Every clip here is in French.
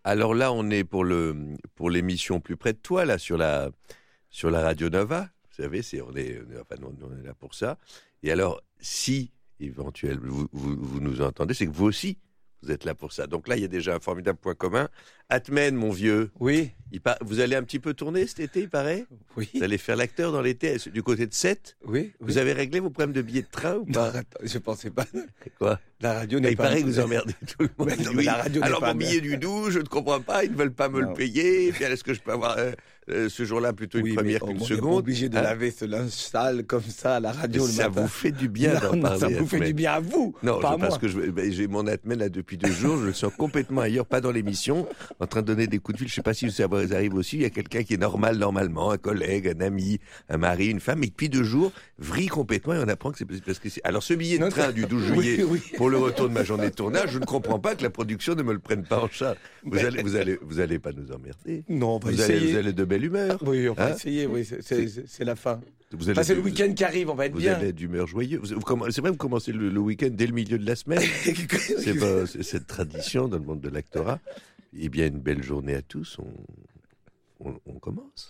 Alors là, on est pour l'émission Plus près de toi, là, sur la Radio Nova. Vous savez, on est là pour ça. Et alors, si éventuellement vous nous entendez, c'est que vous aussi, vous êtes là pour ça. Donc là, il y a déjà un formidable point commun. Atmen, mon vieux. Oui. Vous allez un petit peu tourner cet été, il paraît ? Oui. Vous allez faire l'acteur dans l'été, du côté de Sète ? Oui. Vous avez réglé vos problèmes de billets de train ou pas ? Non, attends, je pensais pas. Quoi ? La radio n'est il pas... paraît que vous emmerdez tout le monde. Mais non, mais la radio n'est alors pas... mon billet du 12, je ne comprends pas, ils ne veulent pas me le payer. Et puis est-ce que je peux avoir ce jour-là plutôt une première qu'une seconde ? On n'est pas obligé de laver ce linge sale comme ça à la radio le matin. Ça vous fait du bien d'en parler. Ça vous fait du bien à vous, non, pas à moi. Parce que j'ai mon Atmen là depuis 2 jours, je le sens complètement ailleurs, pas dans l'émission, en train de donner des coups de fil. Je ne sais pas si ça vous arrive aussi, il y a quelqu'un qui est normalement, un collègue, un ami, un mari, une femme, et depuis 2 jours, vrille complètement et on apprend que c'est parce que c'est... Alors ce billet de train du 12 juillet pour le retour de ma journée de tournage, je ne comprends pas que la production ne me le prenne pas en charge. Vous allez pas nous emmerder. Non, on va essayer. Vous allez de belle humeur. Oui, on va essayer, oui, c'est la fin. C'est le week-end qui arrive, on va être bien. Vous allez d'humeur joyeuse. C'est vrai, vous commencez le week-end dès le milieu de la semaine. C'est cette tradition dans le monde de l'actorat. Eh bien, une belle journée à tous. On commence.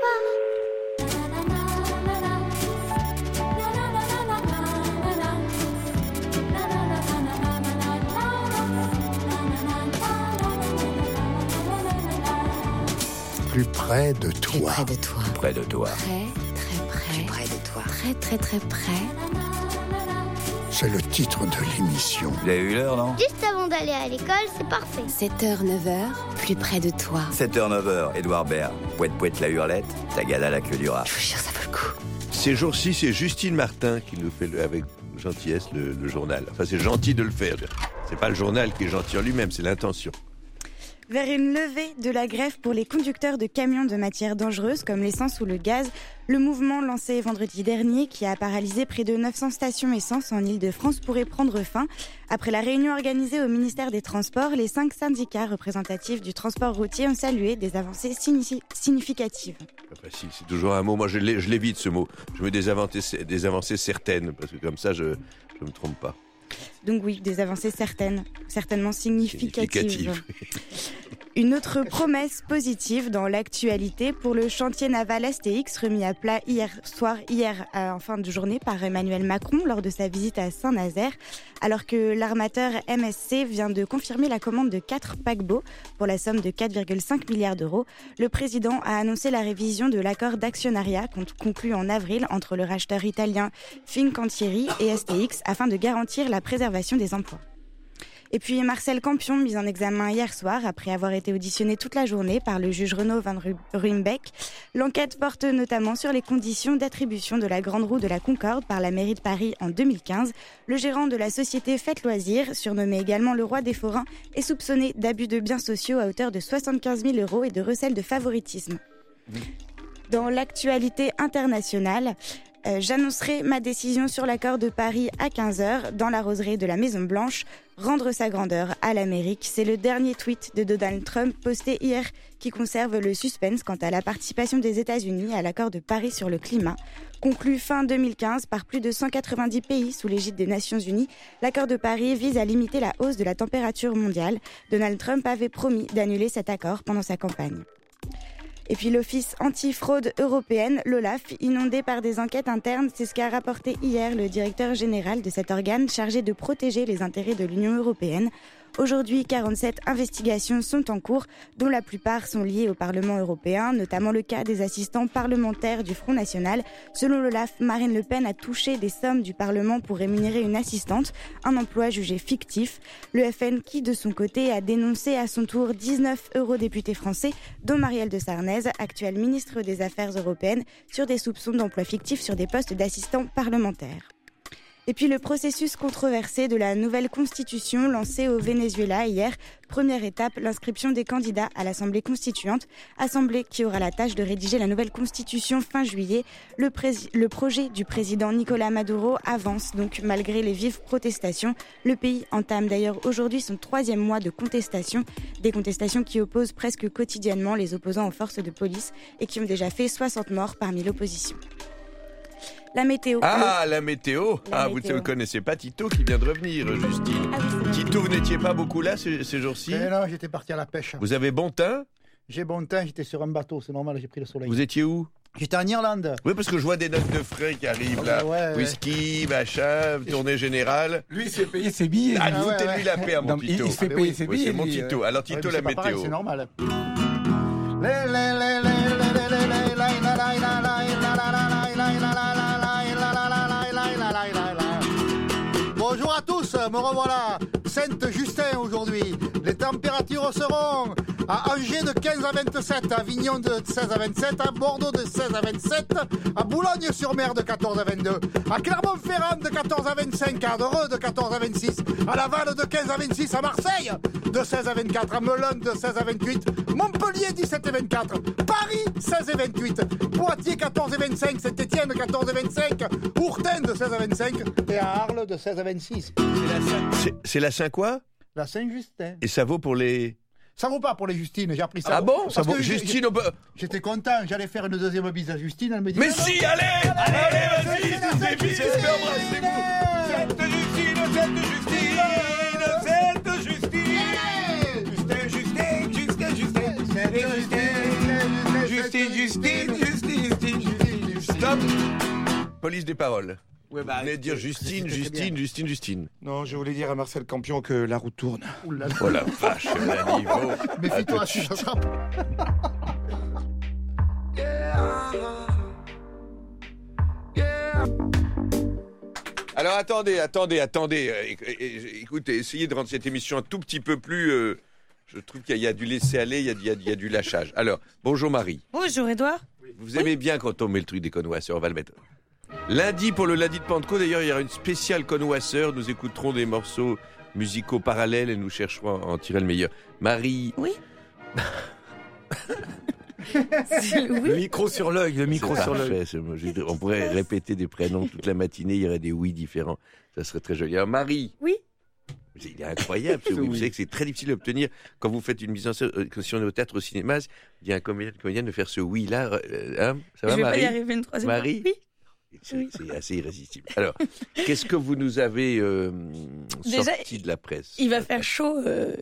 Plus près de toi. Plus près de toi. Près de toi. Très, très près. Plus près de toi. Très, très, très près. C'est le titre de l'émission. Vous avez eu l'heure, non ? Juste avant d'aller à l'école, c'est parfait. 7h, 9h, plus près de toi. 7h, 9h, Édouard Baird. Pouette, la hurlette, Tagada, la queue du rat. Je vous jure, ça vaut le coup. Ces jours-ci, c'est Justine Martin qui nous fait avec gentillesse le journal. Enfin, c'est gentil de le faire. C'est pas le journal qui est gentil en lui-même, c'est l'intention. Vers une levée de la grève pour les conducteurs de camions de matières dangereuses comme l'essence ou le gaz, le mouvement lancé vendredi dernier qui a paralysé près de 900 stations essence en Île-de-France pourrait prendre fin. Après la réunion organisée au ministère des Transports, les 5 syndicats représentatifs du transport routier ont salué des avancées significatives. Enfin, si, c'est toujours un mot, moi je l'évite ce mot. Je mets des avancées certaines, parce que comme ça je me trompe pas. Donc oui, des avancées certainement significatives. Une autre promesse positive dans l'actualité pour le chantier naval STX remis à plat hier en fin de journée par Emmanuel Macron lors de sa visite à Saint-Nazaire, alors que l'armateur MSC vient de confirmer la commande de 4 paquebots pour la somme de 4,5 milliards d'euros. Le président a annoncé la révision de l'accord d'actionnariat conclu en avril entre le racheteur italien Fincantieri et STX afin de garantir la préservation des emplois. Et puis Marcel Campion, mis en examen hier soir après avoir été auditionné toute la journée par le juge Renaud Van Ruymbeck. L'enquête porte notamment sur les conditions d'attribution de la Grande Roue de la Concorde par la mairie de Paris en 2015. Le gérant de la société Fête Loisirs, surnommé également le roi des forains, est soupçonné d'abus de biens sociaux à hauteur de 75 000 € et de recel de favoritisme. Dans l'actualité internationale, j'annoncerai ma décision sur l'accord de Paris à 15h dans la roseraie de la Maison Blanche. Rendre sa grandeur à l'Amérique, c'est le dernier tweet de Donald Trump posté hier qui conserve le suspense quant à la participation des États-Unis à l'accord de Paris sur le climat. Conclu fin 2015 par plus de 190 pays sous l'égide des Nations Unies, l'accord de Paris vise à limiter la hausse de la température mondiale. Donald Trump avait promis d'annuler cet accord pendant sa campagne. Et puis l'Office anti-fraude européenne, l'OLAF, inondé par des enquêtes internes, c'est ce qu'a rapporté hier le directeur général de cet organe chargé de protéger les intérêts de l'Union européenne. Aujourd'hui, 47 investigations sont en cours, dont la plupart sont liées au Parlement européen, notamment le cas des assistants parlementaires du Front National. Selon l'OLAF, Marine Le Pen a touché des sommes du Parlement pour rémunérer une assistante, un emploi jugé fictif. Le FN, qui de son côté a dénoncé à son tour 19 eurodéputés français, dont Marielle de Sarnez, actuelle ministre des Affaires européennes, sur des soupçons d'emploi fictif sur des postes d'assistants parlementaires. Et puis le processus controversé de la nouvelle constitution lancée au Venezuela hier. Première étape, l'inscription des candidats à l'Assemblée constituante. Assemblée qui aura la tâche de rédiger la nouvelle constitution fin juillet. Le projet du président Nicolás Maduro avance donc malgré les vives protestations. Le pays entame d'ailleurs aujourd'hui son 3e mois de contestation. Des contestations qui opposent presque quotidiennement les opposants aux forces de police et qui ont déjà fait 60 morts parmi l'opposition. La météo. La météo. Vous ne connaissez pas Tito qui vient de revenir, Justine. Tito, vous n'étiez pas beaucoup là ces jours-ci? Non, j'étais parti à la pêche. Vous avez bon teint? J'ai bon teint, j'étais sur un bateau, c'est normal, j'ai pris le soleil. Vous étiez où? J'étais en Irlande. Oui, parce que je vois des notes de frais qui arrivent là. Ouais. Whisky, machin, tournée générale. Lui, il s'est payé ses billets. Foutez-lui la paix à mon Tito. Il s'est payé ses billets. C'est mon Tito. Alors Tito, la pas pareil, météo. c'est normal. Bonjour à tous, me revoilà. Sainte-Justin aujourd'hui. Les températures seront à Angers de 15 à 27, à Avignon de 16 à 27, à Bordeaux de 16 à 27, à Boulogne-sur-Mer de 14 à 22, à Clermont-Ferrand de 14 à 25, à Dreux de 14 à 26, à Laval de 15 à 26, à Marseille de 16 à 24, à Melun de 16 à 28, Montpellier 17 et 24, Paris 16 et 28, Poitiers 14 et 25, Saint-Étienne 14 et 25, Ourtin de 16 à 25 et à Arles de 16 à 26. C'est la Saint quoi? La Saint-Justin. Et ça vaut pour les... Ça vaut pas pour les Justines, j'ai appris ça. Ah bon? Parce Ça vaut... que Justine, on peut... J'étais content, j'allais faire une deuxième bise à Justine, elle me dit... Mais si, allez, vas-y, embrassez-vous. Justine. Stop. Police des paroles. Ouais, Vous venez de dire Justine. Non, je voulais dire à Marcel Campion que la roue tourne. Oh la vache, le niveau. Méfie-toi, tu t'attrapes. Alors attendez. Écoutez, essayez de rendre cette émission un tout petit peu plus... je trouve qu'il y a du laisser-aller, il y a du lâchage. Alors, bonjour Marie. Bonjour Edouard. Vous aimez bien quand on met le truc des connoisseurs, on va le mettre. Lundi, pour le lundi de Pentecôte, d'ailleurs, il y aura une spéciale connoisseur. Nous écouterons des morceaux musicaux parallèles et nous chercherons à en tirer le meilleur. Marie... Oui. Le micro sur l'œil, On pourrait répéter des prénoms toute la matinée, il y aurait des oui différents. Ça serait très joli. Alors Marie... Oui. Il est incroyable, ce oui. Vous savez que c'est très difficile d'obtenir quand vous faites une mise en scène, si on est au théâtre, au cinéma, il y a un comédien de faire ce oui-là. Hein, ça va, Marie? Je vais pas y arriver une troisième fois. Marie? Oui. C'est assez irrésistible. Alors, qu'est-ce que vous nous avez sorti de la presse? Il va faire chaud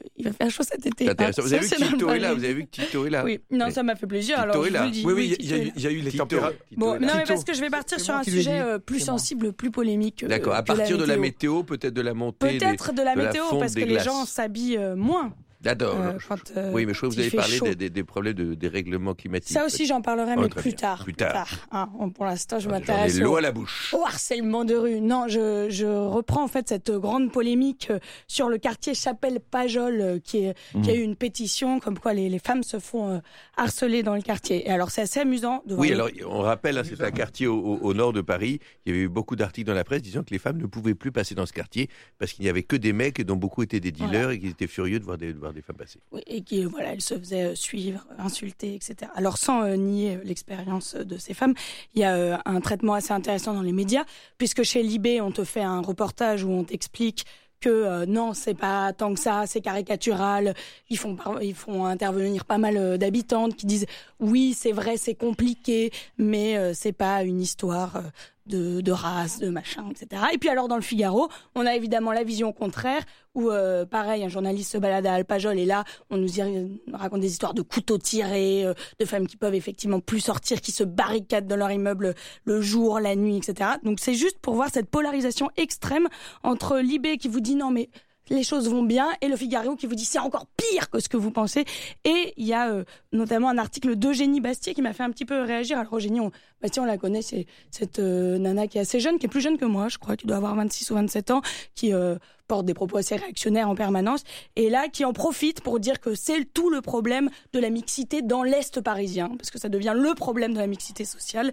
cet été. C'est intéressant. Vous avez vu que Tito est là? Vous avez vu que Tito est là? Oui, non, ça m'a fait plaisir. Tito alors, est là. Oui, il y a eu les températures. Bon, non, mais parce que je vais partir sur un sujet plus sensible, plus polémique. D'accord, à partir de la météo, peut-être de la montée. Peut-être de la météo, parce que les gens s'habillent moins. D'accord. Oui, mais je crois que vous avez parlé des problèmes de dérèglement climatique. Ça aussi, j'en parlerai, mais plus tard. Hein, pour l'instant, je m'intéresse l'eau à la bouche. Au harcèlement de rue. Non, je reprends en fait cette grande polémique sur le quartier Chapelle-Pajol, qui a eu une pétition comme quoi les femmes se font harceler dans le quartier. Et alors, c'est assez amusant de voir. Oui, alors on rappelle, c'est un quartier au nord de Paris. Il y avait eu beaucoup d'articles dans la presse disant que les femmes ne pouvaient plus passer dans ce quartier parce qu'il n'y avait que des mecs dont beaucoup étaient des dealers et qu'ils étaient furieux de voir des femmes passer. Oui, et qui, elles se faisaient suivre, insulter, etc. Alors, sans nier l'expérience de ces femmes, il y a un traitement assez intéressant dans les médias, puisque chez Libé, on te fait un reportage où on t'explique que non, c'est pas tant que ça, c'est caricatural. Ils font intervenir pas mal d'habitantes qui disent oui, c'est vrai, c'est compliqué, mais c'est pas une histoire de race, de machin, etc. Et puis alors dans le Figaro, on a évidemment la vision contraire où pareil, un journaliste se balade à Alpajol et là, on nous raconte des histoires de couteaux tirés, de femmes qui peuvent effectivement plus sortir, qui se barricadent dans leur immeuble le jour, la nuit, etc. Donc c'est juste pour voir cette polarisation extrême entre Libé qui vous dit non mais les choses vont bien et le Figaro qui vous dit c'est encore pire que ce que vous pensez. Et il y a notamment un article d'Eugénie Bastier qui m'a fait un petit peu réagir. Alors Eugénie, Bastier, on la connaît, c'est cette nana qui est assez jeune, qui est plus jeune que moi, je crois, qui doit avoir 26 ou 27 ans, qui porte des propos assez réactionnaires en permanence, et là qui en profite pour dire que c'est tout le problème de la mixité dans l'Est parisien, parce que ça devient le problème de la mixité sociale.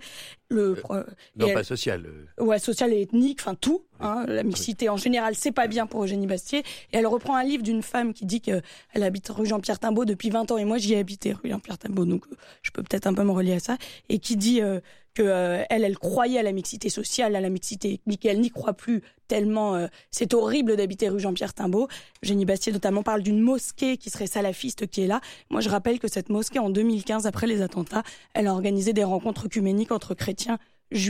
Pas sociale. Ouais, sociale et ethnique, enfin tout. Hein, la mixité en général, c'est pas bien pour Eugénie Bastier. Et elle reprend un livre d'une femme qui dit qu'elle habite rue Jean-Pierre Timbaud depuis 20 ans, et moi j'y ai habité rue Jean-Pierre Timbaud, donc je peux peut-être un peu me relier à ça, et qui dit elle croyait à la mixité sociale, à la mixité ethnique, et elle n'y croit plus tellement c'est horrible d'habiter rue Jean-Pierre Timbaud. Eugénie Bastier notamment parle d'une mosquée qui serait salafiste qui est là. Moi je rappelle que cette mosquée en 2015, après les attentats, elle a organisé des rencontres œcuméniques entre chrétiens, juifs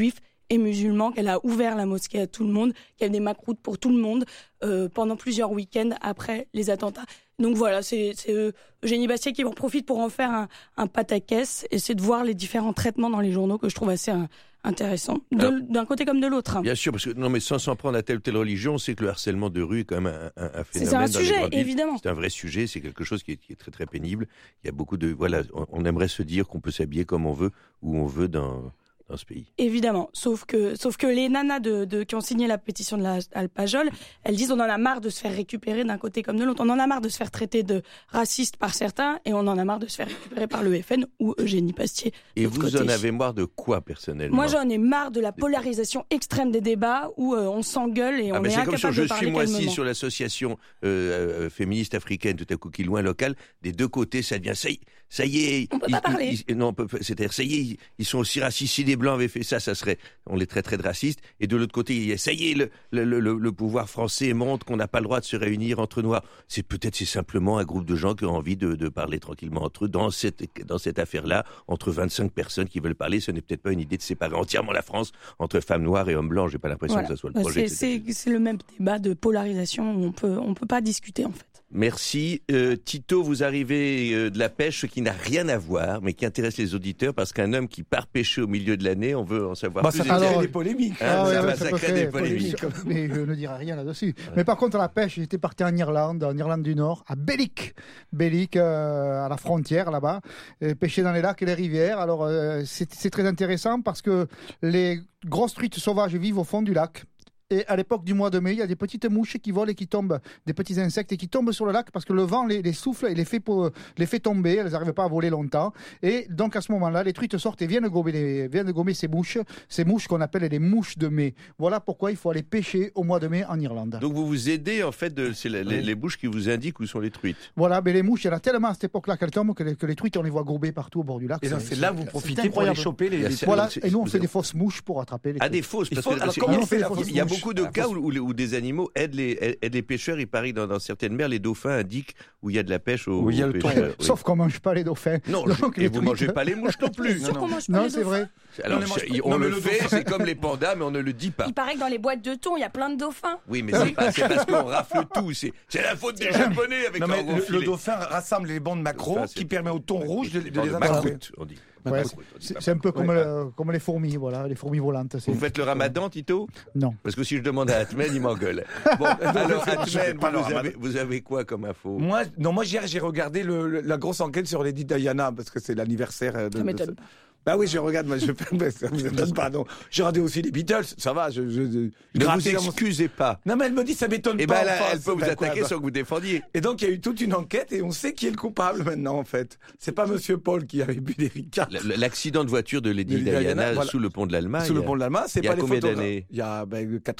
et musulman, qu'elle a ouvert la mosquée à tout le monde, qu'il y a des macroutes pour tout le monde pendant plusieurs week-ends après les attentats. Donc voilà, c'est Eugénie Bastier qui en profite pour en faire un pataquès, et c'est de voir les différents traitements dans les journaux que je trouve assez intéressant, d'un côté comme de l'autre. Bien sûr, parce que non, mais sans s'en prendre à telle ou telle religion, on sait que le harcèlement de rue est quand même un phénomène. C'est un sujet, évidemment. C'est un vrai sujet, c'est quelque chose qui est très très pénible. Il y a beaucoup de on aimerait se dire qu'on peut s'habiller comme on veut, où on veut dans ce pays. Évidemment, sauf que les nanas qui ont signé la pétition de la Alpajol, elles disent on en a marre de se faire récupérer d'un côté comme de l'autre, on en a marre de se faire traiter de raciste par certains, et on en a marre de se faire récupérer par le FN ou Eugénie Bastier. Et vous en avez marre de quoi personnellement ? Moi j'en ai marre de la polarisation extrême des débats où on s'engueule et on est incapable de parler calmement. Je suis moi assis sur l'association féministe africaine, tout à coup qui loin local, des deux côtés ça devient ça y est. On peut pas parler. C'est-à-dire ça y est, ils sont aussi racistes. Si les Blancs avaient fait ça serait, on les traiterait de racistes. Et de l'autre côté, ça y est, le pouvoir français montre qu'on n'a pas le droit de se réunir entre noirs. C'est simplement un groupe de gens qui ont envie de parler tranquillement entre eux dans cette affaire-là, entre 25 personnes qui veulent parler. Ce n'est peut-être pas une idée de séparer entièrement la France entre femmes noires et hommes blancs. J'ai pas l'impression que ça soit le projet. C'est le même débat de polarisation où on peut pas discuter en fait. Merci. Tito, vous arrivez de la pêche, ce qui n'a rien à voir, mais qui intéresse les auditeurs, parce qu'un homme qui part pêcher au milieu de l'année, on veut en savoir plus. Ça crée des polémiques. Ça crée des polémiques. Mais je ne dirai rien là-dessus. Ouais. Mais par contre, à la pêche, j'étais parti en Irlande du Nord, à Bellick, à la frontière là-bas, pêcher dans les lacs et les rivières. Alors, c'est très intéressant parce que les grosses truites sauvages vivent au fond du lac. Et à l'époque du mois de mai, il y a des petites mouches qui volent et qui tombent, des petits insectes et qui tombent sur le lac parce que le vent les souffle et les fait tomber. Elles n'arrivent pas à voler longtemps. Et donc à ce moment-là, les truites sortent et viennent gommer ces mouches qu'on appelle les mouches de mai. Voilà pourquoi il faut aller pêcher au mois de mai en Irlande. Donc vous vous aidez en fait, c'est les mouches qui vous indiquent où sont les truites. Voilà, mais les mouches, il y en a tellement à cette époque-là qu'elles tombent que les truites, on les voit gober partout au bord du lac. Et donc c'est là que vous profitez pour les choper. Voilà, et nous on fait des fausses mouches pour attraper les truites. Des fausses, parce que il y a beaucoup de cas où des animaux aident les pêcheurs. Il paraît dans certaines mers, les dauphins indiquent où il y a de la pêche aux pêcheurs. Sauf qu'on ne mange pas les dauphins. Non, et vous ne mangez pas les mouches non plus. Non, c'est vrai. Alors, on le fait, c'est comme les pandas, mais on ne le dit pas. Il paraît que dans les boîtes de thon, il y a plein de dauphins. Oui, mais c'est parce qu'on rafle tout. C'est la faute des Japonais avec leur gros filet. Le dauphin rassemble les bancs de maquereaux qui permet au thon rouge de les attraper. On dit. Ouais, c'est un peu comme les fourmis, voilà, les fourmis volantes. Vous faites le ramadan, Tito ? Non. Parce que si je demande à Atmen, il m'engueule. Bon, alors Atmen, vous avez quoi comme info ? Moi hier j'ai regardé la grosse enquête sur Lady Diana parce que c'est l'anniversaire de. Bah oui, je regarde, moi, ça vous étonne pas, non. J'ai regardé aussi les Beatles, ça va, ne vous excusez pas. Non, mais elle me dit, ça m'étonne pas. Et ben, elle peut vous attaquer sans que vous défendiez. Et donc, il y a eu toute une enquête et on sait qui est le coupable maintenant, en fait. C'est pas Monsieur Paul qui avait bu des Ricards. L'accident de voiture de Lady Diana voilà. Sous le pont de l'Allemagne. Sous le pont de l'Allemagne, c'est pas les combien d'années ? Il y a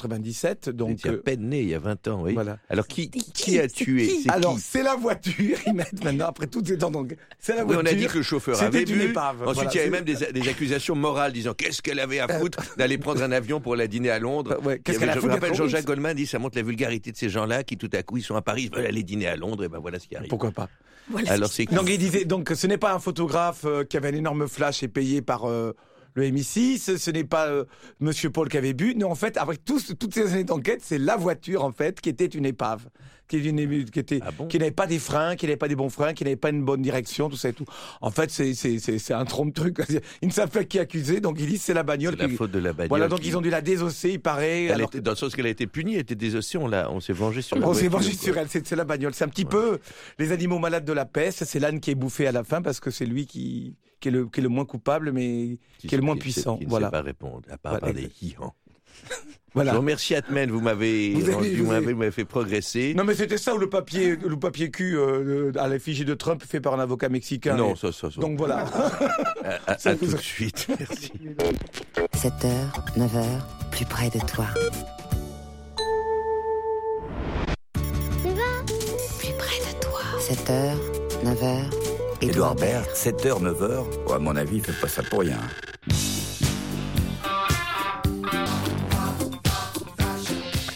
97, donc. Il y a à peine né, il y a 20 ans, oui. Voilà. Alors, qui a tué ? Alors, c'est la voiture, ils mettent maintenant, après toutes ces temps, donc. C'est la voiture. On a dit que le chauffeur avait bu. Ensuite, il y avait même des accusations morale disant qu'est-ce qu'elle avait à foutre d'aller prendre un avion pour la dîner à Londres. Qu'est-ce qu'elle a foutu ? Je me rappelle Jean-Jacques Goldman dit ça montre la vulgarité de ces gens-là qui tout à coup ils sont à Paris, ils veulent aller dîner à Londres et ben voilà ce qui arrive. Pourquoi pas ? Voilà. Alors c'est donc il disait donc ce n'est pas un photographe qui avait un énorme flash et payé par le MI6, ce n'est pas Monsieur Paul qui avait bu, non en fait après toutes ces années d'enquête, c'est la voiture en fait qui était une épave. Qui n'avait pas des freins, qui n'avait pas des bons freins, qui n'avait pas une bonne direction, tout ça et tout. En fait, c'est un trompe-truc. Ils ne savent pas qui accuser, donc ils disent c'est la bagnole. C'est la faute de la bagnole. Voilà, donc ils ont dû la désosser, il paraît. Dans le sens qu'elle a été punie, elle était désossée, on s'est vengé sur elle. On s'est vengé sur elle, c'est la bagnole. C'est un petit peu les animaux malades de la peste, c'est l'âne qui est bouffé à la fin parce que c'est lui qui est le moins coupable, mais qui est le moins puissant. Qui ne voilà. sait pas répondre, à part par des hi-han. Voilà. Je vous remercie Atmen, vous m'avez fait progresser. Non mais c'était ça ou le papier cul à l'effigie de Trump fait par un avocat mexicain. Non, ça. Donc voilà. à tout de suite, merci. 7h, 9h, plus près de toi. Plus près de toi. 7h, 9h, Édouard Baird, 7h, 9h, à mon avis, il fait pas ça pour rien.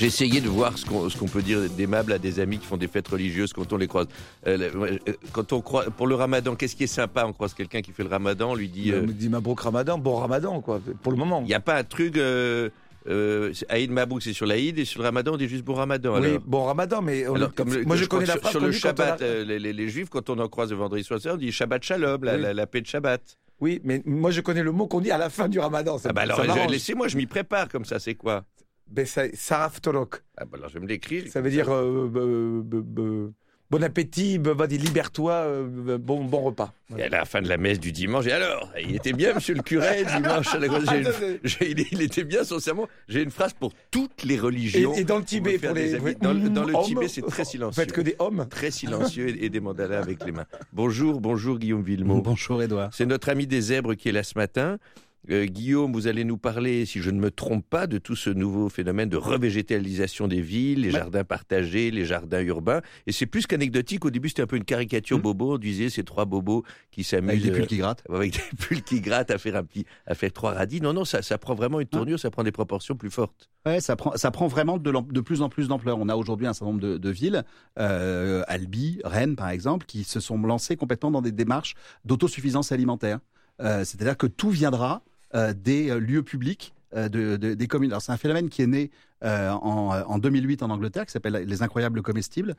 J'ai essayé de voir ce qu'on peut dire d'aimable à des amis qui font des fêtes religieuses quand on les croise. Quand on croise pour le Ramadan, qu'est-ce qui est sympa? On croise quelqu'un qui fait le Ramadan, on lui dit. On me dit Mabrouk Ramadan, bon Ramadan quoi. Pour le moment. Il n'y a pas un truc. Aïd Mabrouk, c'est sur l'Aïd, et sur le Ramadan, on dit juste bon Ramadan. Oui, alors. Bon Ramadan, mais moi je connais la phrase sur le Shabbat. Les Juifs, quand on en croise le vendredi soir, on dit Shabbat Shalom, la paix de Shabbat. Oui, mais moi je connais le mot qu'on dit à la fin du Ramadan. Alors laissez-moi, je m'y prépare comme ça. C'est quoi? Saraf Torok. Alors je vais me l'écrire. Ça veut dire bon appétit, libère-toi, bon repas. Et à la fin de la messe du dimanche, et alors, il était bien, monsieur le curé, dimanche. Il était bien son sermon. J'ai une phrase pour toutes les religions. Et dans le Tibet, pour les dans le Tibet, c'est très silencieux. Vous faites que des hommes. Très silencieux et des mandalas avec les mains. Bonjour Guillaume Villemot. Bonjour Édouard. C'est notre ami des zèbres qui est là ce matin. Guillaume, vous allez nous parler, si je ne me trompe pas, de tout ce nouveau phénomène de revégétalisation des villes, les jardins partagés, les jardins urbains. Et c'est plus qu'anecdotique. Au début, c'était un peu une caricature bobo. On disait ces trois bobos qui s'amusent avec des pulls qui grattent, à faire trois radis. Non, ça prend vraiment une tournure, ça prend des proportions plus fortes. Ouais, ça prend vraiment de plus en plus d'ampleur. On a aujourd'hui un certain nombre de villes, Albi, Rennes par exemple, qui se sont lancées complètement dans des démarches d'autosuffisance alimentaire. C'est-à-dire que tout viendra des lieux publics des communes. Alors c'est un phénomène qui est né en 2008 en Angleterre, qui s'appelle les incroyables comestibles,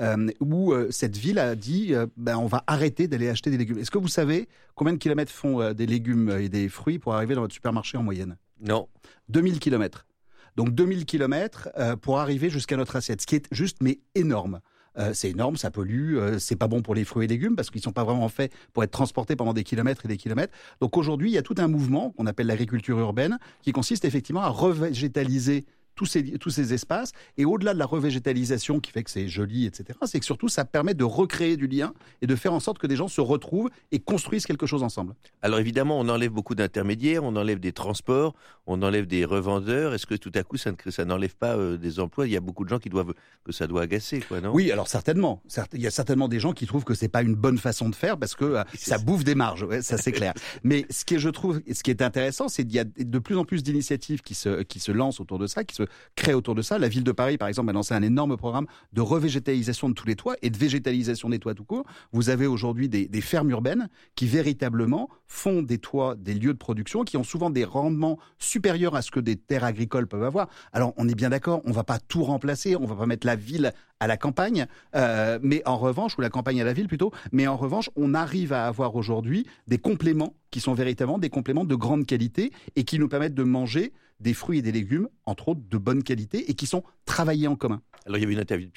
où cette ville a dit on va arrêter d'aller acheter des légumes. Est-ce que vous savez combien de kilomètres font des légumes et des fruits pour arriver dans votre supermarché en moyenne? Non. 2000 kilomètres. Donc 2000 kilomètres pour arriver jusqu'à notre assiette, ce qui est juste mais énorme. C'est énorme, ça pollue, c'est pas bon pour les fruits et légumes parce qu'ils sont pas vraiment faits pour être transportés pendant des kilomètres et des kilomètres. Donc aujourd'hui, il y a tout un mouvement qu'on appelle l'agriculture urbaine qui consiste effectivement à revégétaliser tous ces espaces. Et au-delà de la revégétalisation qui fait que c'est joli, etc., c'est que surtout ça permet de recréer du lien et de faire en sorte que des gens se retrouvent et construisent quelque chose ensemble. Alors évidemment, on enlève beaucoup d'intermédiaires, on enlève des transports, on enlève des revendeurs. Est-ce que tout à coup, ça n'enlève pas des emplois? Il y a beaucoup de gens que ça doit agacer, quoi, non? Oui, alors certainement. Il y a certainement des gens qui trouvent que c'est pas une bonne façon de faire parce que ça bouffe des marges. Ouais, ça c'est clair. Mais ce qui est intéressant, c'est qu'il y a de plus en plus d'initiatives qui se lancent autour de ça, qui se créent autour de ça. La ville de Paris, par exemple, a lancé un énorme programme de revégétalisation de tous les toits et de végétalisation des toits tout court. Vous avez aujourd'hui des fermes urbaines qui véritablement font des toits, des lieux de production qui ont souvent des rendements supérieurs à ce que des terres agricoles peuvent avoir. Alors, on est bien d'accord, on va pas tout remplacer, on va pas mettre la ville à la campagne, mais en revanche, ou la campagne à la ville plutôt, mais en revanche, on arrive à avoir aujourd'hui des compléments qui sont véritablement des compléments de grande qualité et qui nous permettent de manger des fruits et des légumes, entre autres de bonne qualité, et qui sont travaillés en commun. Alors il y avait une interview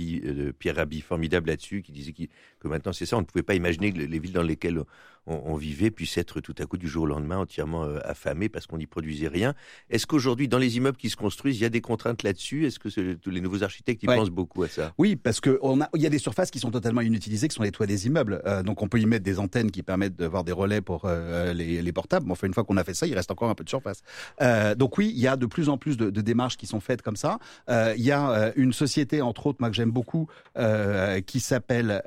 de Pierre Rabhi formidable là-dessus, qui disait que maintenant c'est ça, on ne pouvait pas imaginer que les villes dans lesquelles on vivait puissent être tout à coup du jour au lendemain entièrement affamées parce qu'on n'y produisait rien. Est-ce qu'aujourd'hui, dans les immeubles qui se construisent, il y a des contraintes là-dessus? Est-ce que tous les nouveaux architectes pensent beaucoup à ça? Oui, parce qu'il y a des surfaces qui sont totalement inutilisées, qui sont les toits des immeubles. Donc on peut y mettre des antennes qui permettent d'avoir des relais pour les portables. Mais enfin, une fois qu'on a fait ça, il reste encore un peu de surface. Donc oui, il y a de plus en plus de démarches qui sont faites comme ça. Il y a une société, entre autres, moi que j'aime beaucoup, qui s'appelle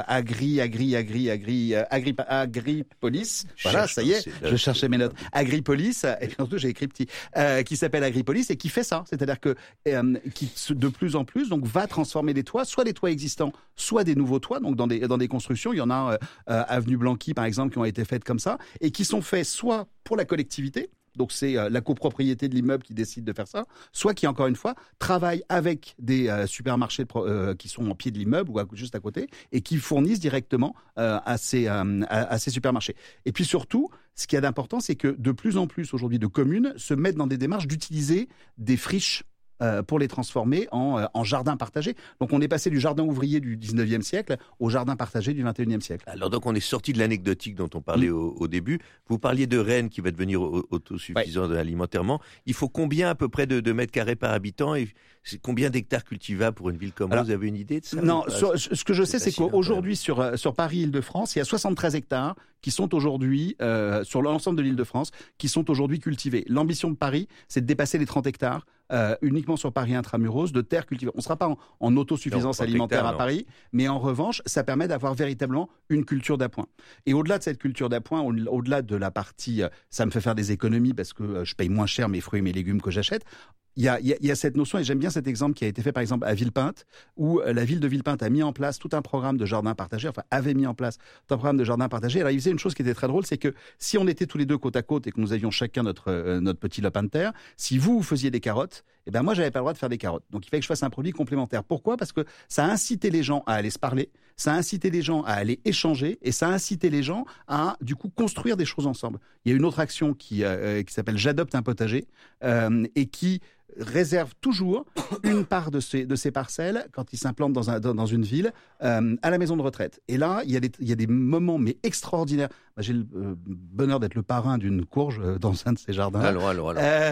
Agripolis. Voilà, ça y est, je cherchais mes notes. Agripolis, et puis surtout j'ai écrit petit, qui s'appelle Agripolis et qui fait ça. C'est-à-dire que qui de plus en plus donc va transformer des toits, soit des toits existants, soit des nouveaux toits. Donc dans des constructions, il y en a avenue Blanqui par exemple qui ont été faites comme ça et qui sont faits soit pour la collectivité. Donc c'est la copropriété de l'immeuble qui décide de faire ça, soit qui, encore une fois, travaille avec des supermarchés qui sont en pied de l'immeuble ou juste à côté et qui fournissent directement à ces supermarchés. Et puis surtout, ce qu'il y a d'important, c'est que de plus en plus aujourd'hui de communes se mettent dans des démarches d'utiliser des friches pour les transformer en jardin partagé. Donc on est passé du jardin ouvrier du 19e siècle au jardin partagé du 21e siècle. Alors donc on est sorti de l'anecdotique dont on parlait au début. Vous parliez de Rennes qui va devenir autosuffisant alimentairement. Il faut combien à peu près de mètres carrés par habitant et combien d'hectares cultivables pour une ville comme vous avez une idée de ça? Non, ce que je sais, c'est qu'aujourd'hui sur Paris-Île-de-France, il y a 73 hectares qui sont aujourd'hui, sur l'ensemble de l'Île-de-France, qui sont aujourd'hui cultivés. L'ambition de Paris, c'est de dépasser les 30 hectares uniquement sur Paris intramuros de terres cultivées. On ne sera pas en autosuffisance alimentaire à Paris, mais en revanche, ça permet d'avoir véritablement une culture d'appoint. Et au-delà de cette culture d'appoint, au-delà de la partie, ça me fait faire des économies parce que je paye moins cher mes fruits et mes légumes que j'achète. il y a cette notion, et j'aime bien cet exemple qui a été fait par exemple à Villepinte, où la ville de Villepinte a mis en place tout un programme de jardin partagé, enfin avait mis en place tout un programme de jardin partagé. Alors il faisait une chose qui était très drôle, c'est que si on était tous les deux côte à côte et que nous avions chacun notre petit lopin de terre, si vous faisiez des carottes, eh ben moi j'avais pas le droit de faire des carottes. Donc il fallait que je fasse un produit complémentaire. Pourquoi ? Parce que ça a incité les gens à aller se parler, ça a incité les gens à aller échanger, et ça a incité les gens à du coup construire des choses ensemble. Il y a une autre action qui s'appelle J'adopte un potager et qui réserve toujours une part de ces parcelles quand ils s'implantent dans une ville à la maison de retraite. Et là, il y a des moments mais extraordinaires. J'ai le bonheur d'être le parrain d'une courge dans un de ces jardins. Alors.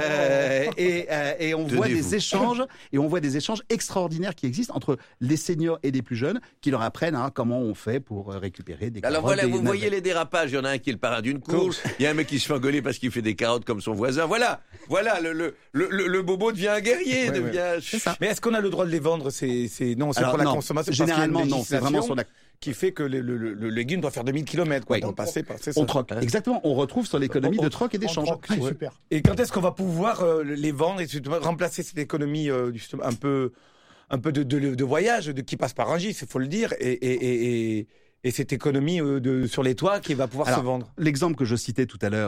Et on voit des échanges extraordinaires qui existent entre les seniors et des plus jeunes qui leur apprennent comment on fait pour récupérer des carottes. Alors voilà, vous voyez les dérapages. Il y en a un qui est le parrain d'une course. Il y a un mec qui se fait engueuler parce qu'il fait des carottes comme son voisin. Voilà, le bobo devient un guerrier. C'est ça. Mais est-ce qu'on a le droit de les vendre ? Non, c'est pour la consommation. Généralement, non. C'est vraiment sur la... qui fait que le légume doit faire 2000 km. Quoi, on troque. Exactement. On retrouve sur l'économie de troc et d'échange. Super. Et quand est-ce qu'on va pouvoir les vendre et remplacer cette économie justement, un peu de voyage qui passe par Rungis, il faut le dire, et cette économie sur les toits qui va pouvoir se vendre. L'exemple que je citais tout à l'heure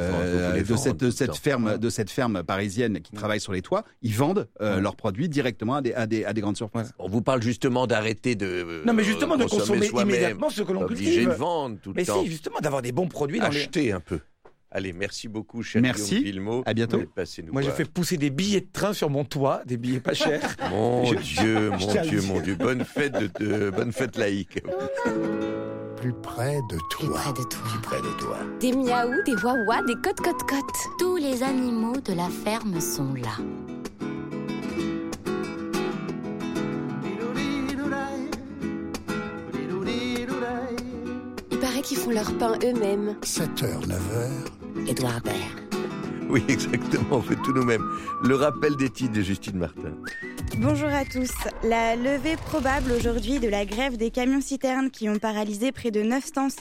de cette ferme parisienne qui travaille sur les toits, ils vendent leurs produits directement à des grandes surfaces. On vous parle justement d'arrêter de non mais justement de consommer immédiatement ce que l'on cultive. Obligé de vendre tout le temps. Mais si, justement d'avoir des bons produits. Acheter un peu. Allez, merci beaucoup, cher Guillaume Villemot. À bientôt. Moi, je fais pousser des billets de train sur mon toit, des billets pas chers. Mon Dieu. Bonne fête laïque. Plus près de toi. Plus près de toi. Des miaous, des wawas, des cotes. Tous les animaux de la ferme sont là. Il paraît qu'ils font leur pain eux-mêmes. 7h, 9h. Édouard Baird. Oui, exactement, on fait tout nous-mêmes. Le rappel des titres de Justine Martin. Bonjour à tous. La levée probable aujourd'hui de la grève des camions-citernes qui ont paralysé près de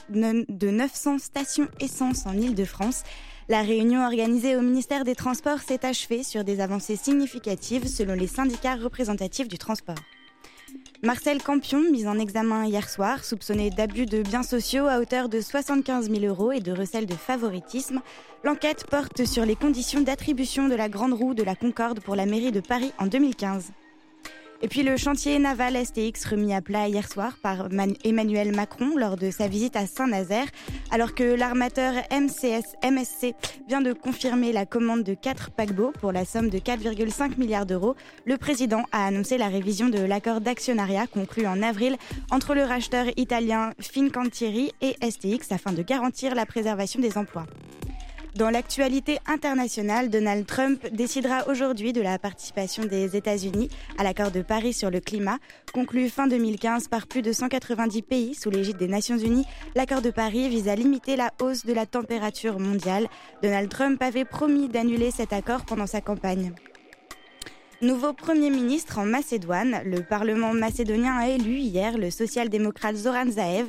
900 stations essence en Île-de-France. La réunion organisée au ministère des Transports s'est achevée sur des avancées significatives selon les syndicats représentatifs du transport. Marcel Campion, mis en examen hier soir, soupçonné d'abus de biens sociaux à hauteur de 75 000 € et de recel de favoritisme. L'enquête porte sur les conditions d'attribution de la Grande Roue de la Concorde pour la mairie de Paris en 2015. Et puis le chantier naval STX remis à plat hier soir par Emmanuel Macron lors de sa visite à Saint-Nazaire. Alors que l'armateur MSC vient de confirmer la commande de 4 paquebots pour la somme de 4,5 milliards d'euros, le président a annoncé la révision de l'accord d'actionnariat conclu en avril entre le racheteur italien Fincantieri et STX afin de garantir la préservation des emplois. Dans l'actualité internationale, Donald Trump décidera aujourd'hui de la participation des États-Unis à l'accord de Paris sur le climat. Conclu fin 2015 par plus de 190 pays sous l'égide des Nations Unies, l'accord de Paris vise à limiter la hausse de la température mondiale. Donald Trump avait promis d'annuler cet accord pendant sa campagne. Nouveau Premier ministre en Macédoine, le Parlement macédonien a élu hier le social-démocrate Zoran Zaev,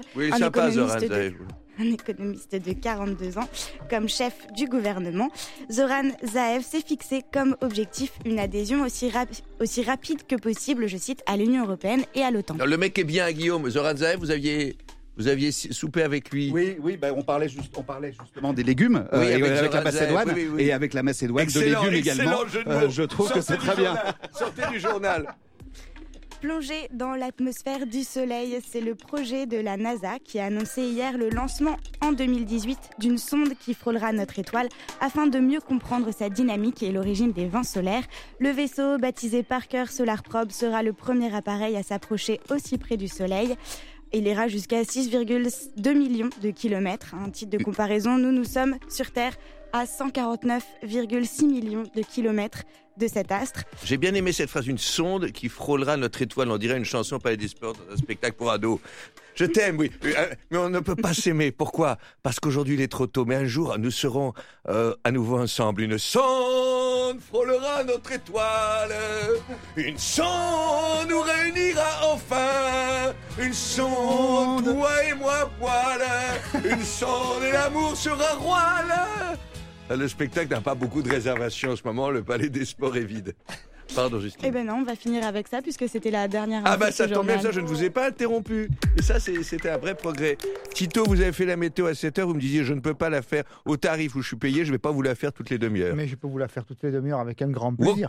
un économiste de 42 ans, comme chef du gouvernement. Zoran Zaev s'est fixé comme objectif une adhésion aussi rapide que possible, je cite, à l'Union européenne et à l'OTAN. Alors, le mec est bien, Guillaume. Zoran Zaev, vous aviez soupé avec lui. Oui, on parlait justement des légumes avec la Macédoine et avec la Macédoine de légumes également. Je trouve que c'est très bien. Sortez du journal. Plonger dans l'atmosphère du Soleil, c'est le projet de la NASA qui a annoncé hier le lancement en 2018 d'une sonde qui frôlera notre étoile afin de mieux comprendre sa dynamique et l'origine des vents solaires. Le vaisseau, baptisé Parker Solar Probe, sera le premier appareil à s'approcher aussi près du Soleil. Il ira jusqu'à 6,2 millions de kilomètres. Un titre de comparaison, nous sommes sur Terre à 149,6 millions de kilomètres de cet astre. J'ai bien aimé cette phrase, une sonde qui frôlera notre étoile. On dirait une chanson Palais des Sports dans un spectacle pour ados. Je t'aime, oui, mais on ne peut pas s'aimer. Pourquoi ? Parce qu'aujourd'hui il est trop tôt, mais un jour nous serons à nouveau ensemble. Une sonde frôlera notre étoile. Une sonde nous réunira enfin. Une sonde, toi et moi, poil. Une sonde et l'amour sera roi. Le spectacle n'a pas beaucoup de réservations en ce moment. Le Palais des Sports est vide. Pardon, Justine. Eh ben non, on va finir avec ça puisque c'était la dernière. Ah bah ça tombe bien, ça je ne vous ai pas interrompu. Et ça c'était un vrai progrès. Tito, vous avez fait la météo à 7h, vous me disiez je ne peux pas la faire au tarif où je suis payé, je ne vais pas vous la faire toutes les demi-heures. Mais je peux vous la faire toutes les demi-heures avec un grand plaisir.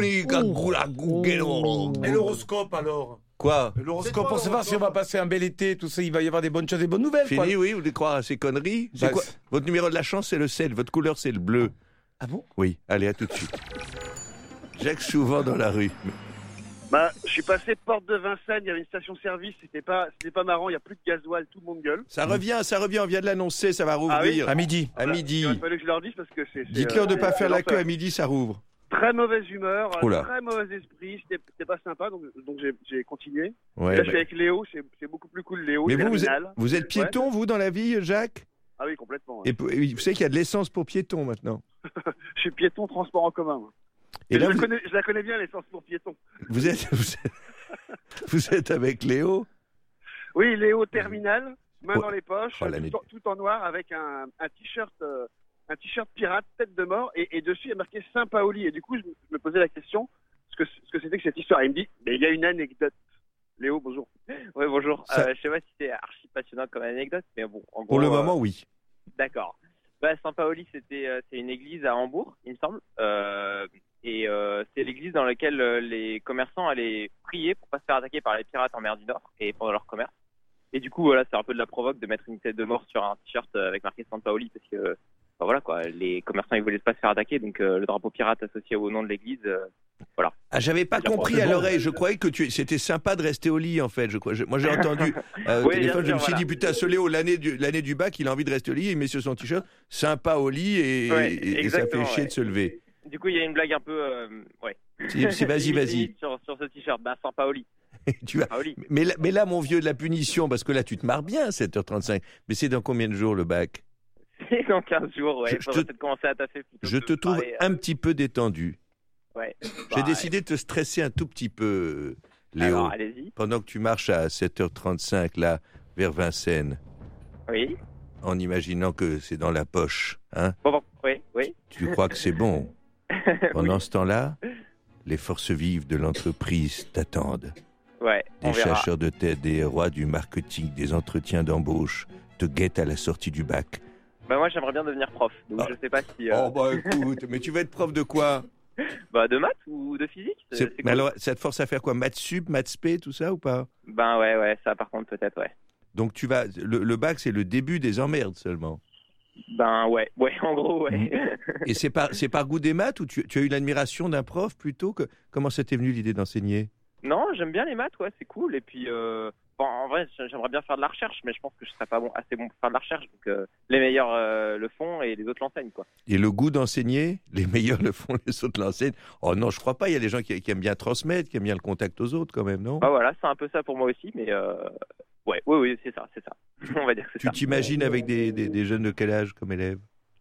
Et l'horoscope alors? Quoi? L'horoscope pour savoir si on va passer un bel été, tout ça, il va y avoir des bonnes choses, des bonnes nouvelles. Fini, oui, vous voulez croire à ces conneries? C'est quoi? Votre numéro de la chance c'est le 7, votre couleur c'est le bleu. Ah bon? Oui, allez, à tout de suite. Jacques, souvent dans la rue. Je suis passé porte de Vincennes, il y avait une station-service, c'était pas marrant, il n'y a plus de gasoil, tout le monde gueule. Ça revient, on vient de l'annoncer, ça va rouvrir. Ah oui, à midi. À midi. Il fallait que je leur dise parce que c'est. Dites-leur de ne pas faire la queue, à midi ça rouvre. Très mauvaise humeur, Oula. très mauvais esprit, c'était pas sympa, donc j'ai continué. Ouais, là, je suis avec Léo, c'est beaucoup plus cool, Léo. Mais vous êtes piéton, vous, dans la vie, Jacques? Ah oui, complètement. Et Ouais. vous savez qu'il y a de l'essence pour piétons maintenant. Je suis piéton transport en commun. Moi. Et là, je la connais bien, l'essence pour piéton. Vous êtes avec Léo? Oui, Léo terminal, main Oh. dans les poches, tout en noir, avec un t-shirt pirate, tête de mort, et dessus il y a marqué Saint-Paoli. Et du coup, je me posais la question, ce que c'était que cette histoire. Et il me dit, mais il y a une anecdote. Léo, bonjour. Oui, bonjour. Ça... je sais pas si c'est archi passionnant comme anecdote, mais bon, en gros. Pour le moment, oui. D'accord. Saint-Paoli, c'est une église à Hambourg, il me semble. C'est l'église dans laquelle les commerçants allaient prier pour pas se faire attaquer par les pirates en mer du Nord et pendant leur commerce. Et du coup, voilà, c'est un peu de la provoque de mettre une tête de mort sur un t-shirt avec marqué Saint-Paoli parce que, voilà quoi, les commerçants ils voulaient pas se faire attaquer, donc le drapeau pirate associé au nom de l'église, voilà. Ah, j'avais pas compris à l'oreille. Je croyais que c'était sympa de rester au lit en fait. Moi j'ai entendu au téléphone, je me suis dit putain, ce Léo, l'année du bac, il a envie de rester au lit, il met sur son t-shirt, sympa au lit et ça fait chier de se lever. Du coup, il y a une blague un peu, Vas-y. Sur ce t-shirt, Saint-Paoli. Mais là, mon vieux, de la punition, parce que là, tu te marres bien à 7h35. Mais c'est dans combien de jours le bac? C'est dans 15 jours, ouais. Il faudrait peut-être commencer à taffer plutôt. Je te trouve un petit peu détendu. Ouais. J'ai décidé de te stresser un tout petit peu, Léo. Alors, allez-y. Pendant que tu marches à 7h35, là, vers Vincennes. Oui. En imaginant que c'est dans la poche, hein? Oui. Tu crois que c'est bon? Pendant ce temps-là, les forces vives de l'entreprise t'attendent. Ouais, des chasseurs de tête, des rois du marketing, des entretiens d'embauche te guettent à la sortie du bac. Moi, j'aimerais bien devenir prof, donc je sais pas si... Écoute, mais tu vas être prof de quoi? De maths ou de physique. Mais alors, ça te force à faire quoi? Maths sup, maths spé, tout ça ou pas? Ouais, ça par contre peut-être, ouais. Donc tu vas... Le bac, c'est le début des emmerdes seulement. Ouais, en gros, ouais. Et c'est par goût des maths ou tu as eu l'admiration d'un prof plutôt que... Comment ça t'est venu l'idée d'enseigner? Non, j'aime bien les maths, ouais, c'est cool. Et puis, en vrai, j'aimerais bien faire de la recherche, mais je pense que je serais pas assez bon pour faire de la recherche. Donc, les meilleurs le font et les autres l'enseignent, quoi. Et le goût d'enseigner, les meilleurs le font, les autres l'enseignent. Oh non, je crois pas. Il y a des gens qui aiment bien transmettre, qui aiment bien le contact aux autres, quand même, non? Voilà, c'est un peu ça pour moi aussi, mais oui, c'est ça. On va dire que c'est ça. Tu t'imagines avec des jeunes de quel âge comme élèves?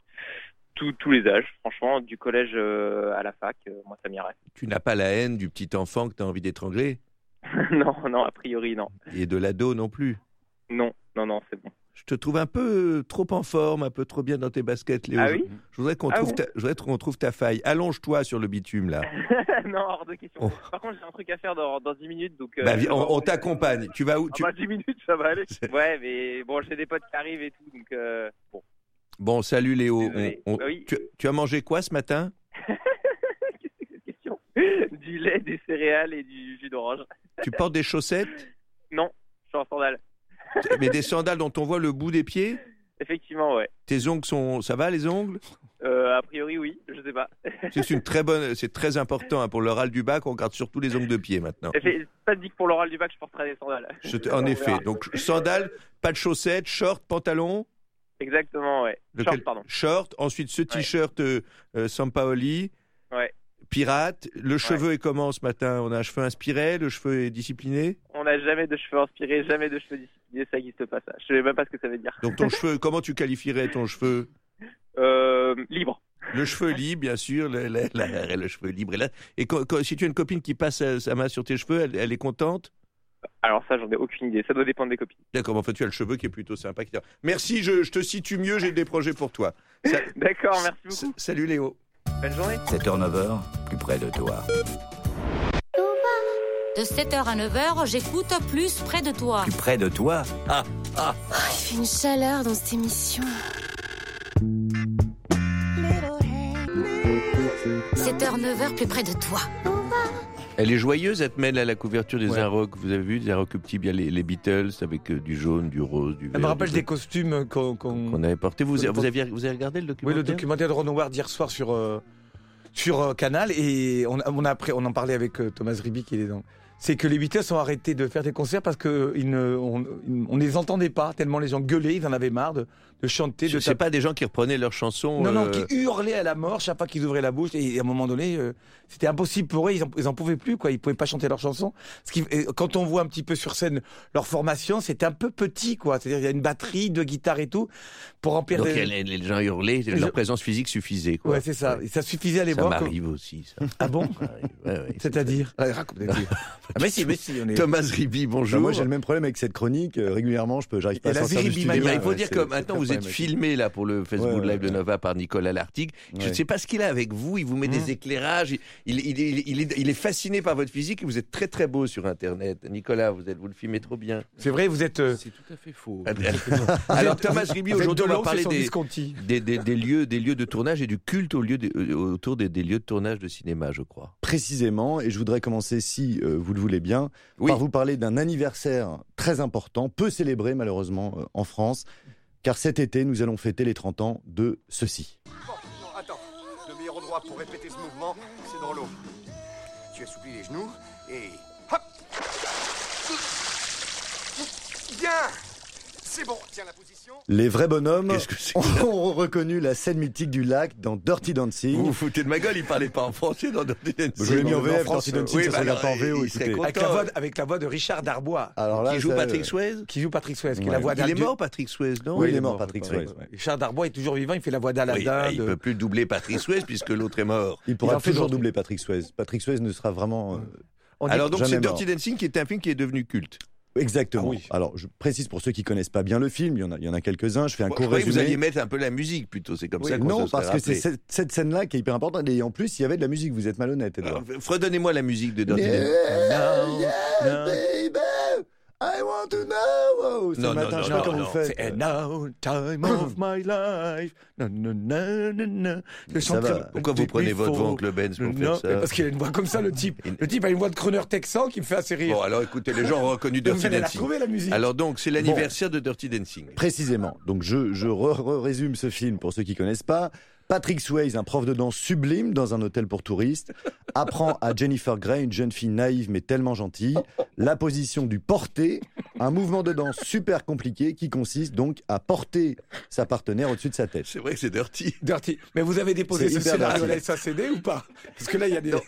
Tous les âges, franchement, du collège à la fac, moi ça m'irait. Tu n'as pas la haine du petit enfant que tu as envie d'étrangler? Non, a priori non. Et de l'ado non plus? Non, c'est bon. Je te trouve un peu trop en forme, un peu trop bien dans tes baskets, Léo. Ah oui? Je voudrais qu'on trouve ta faille. Allonge-toi sur le bitume, là. Non, hors de question. Par contre, j'ai un truc à faire dans 10 minutes, donc... on t'accompagne. Tu vas où? 10 minutes, ça va aller. Ouais, mais bon, j'ai des potes qui arrivent et tout, donc bon. Bon, salut Léo. Oui. Tu as mangé quoi ce matin? Qu'est-ce que c'est que cette question? Du lait, des céréales et du jus d'orange. Tu portes des chaussettes? Non, je suis en sandales. Mais des sandales dont on voit le bout des pieds? Effectivement, ouais. Tes ongles sont... Ça va les ongles? A priori, oui, je sais pas. C'est très important hein, pour l'oral du bac, on regarde surtout les ongles de pied maintenant. C'est pas dit que pour l'oral du bac, je porterai des sandales. En effet, donc sandales, pas de chaussettes, short, pantalon? Exactement, ouais. Short, ensuite ce t-shirt Sampaoli. Ouais. Pirate. Le cheveu est comment ce matin? On a un cheveu inspiré, le cheveu est discipliné? On n'a jamais de cheveux inspirés, jamais de cheveux disciplinés, ça n'existe pas ça. Je sais même pas ce que ça veut dire. Donc ton cheveu, comment tu qualifierais ton cheveu? Libre. Le cheveu libre, bien sûr, le cheveu libre est là. Et si tu as une copine qui passe sa main sur tes cheveux, elle est contente? Alors ça, j'en ai aucune idée. Ça doit dépendre des copines. D'accord, en fait, tu as le cheveu qui est plutôt sympa. Merci, je te situe mieux, j'ai des projets pour toi. D'accord, merci beaucoup. Salut Léo. Belle journée. 7h-9h, plus près de toi. De 7h à 9h, j'écoute plus près de toi. Plus près de toi? Il fait une chaleur dans cette émission. 7h, 9h, plus près de toi. Elle est joyeuse, elle te mêle à la couverture des Inrocks. Vous avez vu des Inrocks petits, bien les Beatles, avec du jaune, du rose, du vert. Elle me rappelle des costumes qu'on avait portés. Vous avez regardé le documentaire? Oui, le documentaire de Ron Howard d'hier soir sur Canal, et on en parlait avec Thomas Riby qui est dedans. C'est que les Beatles ont arrêté de faire des concerts parce que on les entendait pas, tellement les gens gueulaient, ils en avaient marre de chanter. C'est pas des gens qui reprenaient leurs chansons. Non, qui hurlaient à la mort chaque fois qu'ils ouvraient la bouche, et à un moment donné, c'était impossible pour eux, ils en pouvaient plus, quoi. Ils pouvaient pas chanter leurs chansons. Quand on voit un petit peu sur scène leur formation, c'était un peu petit, quoi. C'est-à-dire il y a une batterie, 2 guitares et tout pour remplir. Donc les gens hurlaient, leur présence physique suffisait, quoi. Ouais, c'est ça. Et ça suffisait à l'époque. Ça m'arrive aussi, ça. Ah bon? Ouais, c'est-à-dire? Mais si, on est... Thomas Riby, bonjour. Moi, j'ai le même problème avec cette chronique. Régulièrement, j'arrive pas à sortir du studio. Il faut dire que maintenant, vous êtes filmé là pour le Facebook Live de Nova par Nicolas Lartigue. Je ne sais pas ce qu'il a avec vous. Il vous met des éclairages. Il est fasciné par votre physique. Et vous êtes très très beau sur Internet. Nicolas, vous le filmez trop bien. C'est vrai, vous êtes. C'est tout à fait faux. Alors Thomas Riby, aujourd'hui, on va parler des lieux de tournage et du culte autour des lieux de tournage de cinéma, je crois. Précisément, et je voudrais commencer, si vous le voulez bien, par vous parler d'un anniversaire très important, peu célébré malheureusement en France, car cet été, nous allons fêter les 30 ans de ceci. Bon, attends, le meilleur endroit pour répéter ce mouvement, c'est dans l'eau. Tu assouplis les genoux et... hop. Bien. C'est bon, tiens la position. Les vrais bonhommes ont reconnu la scène mythique du lac dans Dirty Dancing. Vous vous foutez de ma gueule, il parlait pas en français dans Dirty Dancing. Je l'ai mis en VF, Dirty Dancing, ça se regarde pas en VO. Avec la voix de Richard Darbois. Qui joue Patrick Swayze. Qui est la voix d'Aladdin. Il est mort, Patrick Swayze, non? Oui, il est mort, Patrick Swayze. Richard Darbois est toujours vivant, il fait la voix d'Aladdin. Il peut plus doubler Patrick Swayze puisque l'autre est mort. Il pourra toujours doubler Patrick Swayze. Patrick Swayze ne sera vraiment... Alors donc c'est Dirty Dancing qui est un film qui est devenu culte. Exactement. Ah oui. Alors, je précise pour ceux qui connaissent pas bien le film, il y en a quelques-uns. Je fais un court résumé. Vous alliez mettre un peu la musique plutôt, c'est comme ça qu'on non, se serait parce que c'est cette scène-là qui est hyper importante. Et en plus, il y avait de la musique. Vous êtes malhonnête, Edouard. Redonnez-moi la musique de Dirty Dancing. Baby, I want to know. Non, matin, je sais pas comment vous faites. And now, time of my life. Pourquoi vous prenez votre voix, Oncle Benz, pour faire ça? Parce qu'il a une voix comme ça, le type. Le type a une voix de crooner texan qui me fait assez rire. Bon, alors écoutez, les gens ont reconnu Dirty Dancing. La musique. Alors donc, c'est l'anniversaire de Dirty Dancing. Précisément. Donc je résume ce film pour ceux qui connaissent pas. Patrick Swayze, un prof de danse sublime dans un hôtel pour touristes, apprend à Jennifer Grey, une jeune fille naïve mais tellement gentille, la position du porté, un mouvement de danse super compliqué qui consiste donc à porter sa partenaire au-dessus de sa tête. C'est vrai que c'est dirty. Mais vous avez déposé ce scénario à la SACD ou pas? Parce que là, il y a des... Non,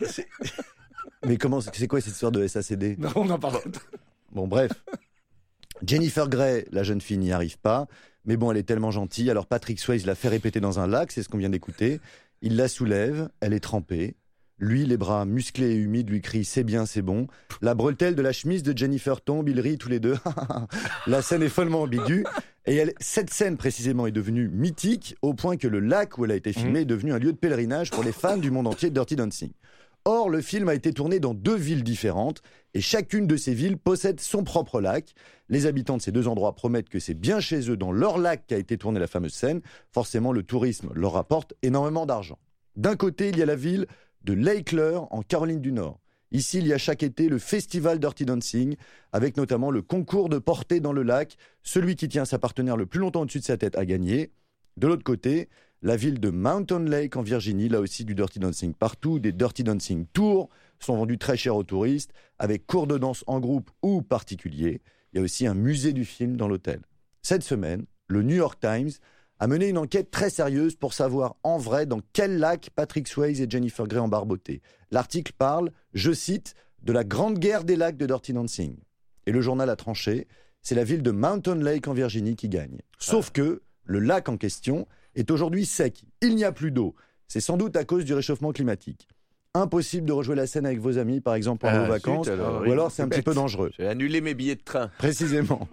mais c'est quoi cette histoire de SACD? Non, on en parle. Bon, bref. Jennifer Grey, la jeune fille, n'y arrive pas. Mais bon, elle est tellement gentille. Alors Patrick Swayze la fait répéter dans un lac, c'est ce qu'on vient d'écouter. Il la soulève, elle est trempée. Lui, les bras musclés et humides, lui crie « C'est bien, c'est bon ». La bretelle de la chemise de Jennifer tombe, ils rient tous les deux. La scène est follement ambiguë. Et cette scène, précisément, est devenue mythique au point que le lac où elle a été filmée est devenu un lieu de pèlerinage pour les fans du monde entier de Dirty Dancing. Or, le film a été tourné dans 2 villes différentes et chacune de ces villes possède son propre lac. Les habitants de ces 2 endroits promettent que c'est bien chez eux, dans leur lac, qu'a été tournée la fameuse scène. Forcément, le tourisme leur rapporte énormément d'argent. D'un côté, il y a la ville de Lake Lure, en Caroline du Nord. Ici, il y a chaque été le festival Dirty Dancing, avec notamment le concours de portée dans le lac. Celui qui tient sa partenaire le plus longtemps au-dessus de sa tête a gagné. De l'autre côté, la ville de Mountain Lake en Virginie, là aussi du Dirty Dancing partout, des Dirty Dancing Tours sont vendus très cher aux touristes, avec cours de danse en groupe ou particulier. Il y a aussi un musée du film dans l'hôtel. Cette semaine, le New York Times a mené une enquête très sérieuse pour savoir en vrai dans quel lac Patrick Swayze et Jennifer Grey ont barboté. L'article parle, je cite, de la grande guerre des lacs de Dirty Dancing. Et le journal a tranché, c'est la ville de Mountain Lake en Virginie qui gagne. Sauf que le lac en question est aujourd'hui sec. Il n'y a plus d'eau. C'est sans doute à cause du réchauffement climatique. Impossible de rejouer la scène avec vos amis, par exemple, pendant vos vacances, ou alors c'est un petit peu dangereux. J'ai annulé mes billets de train. Précisément.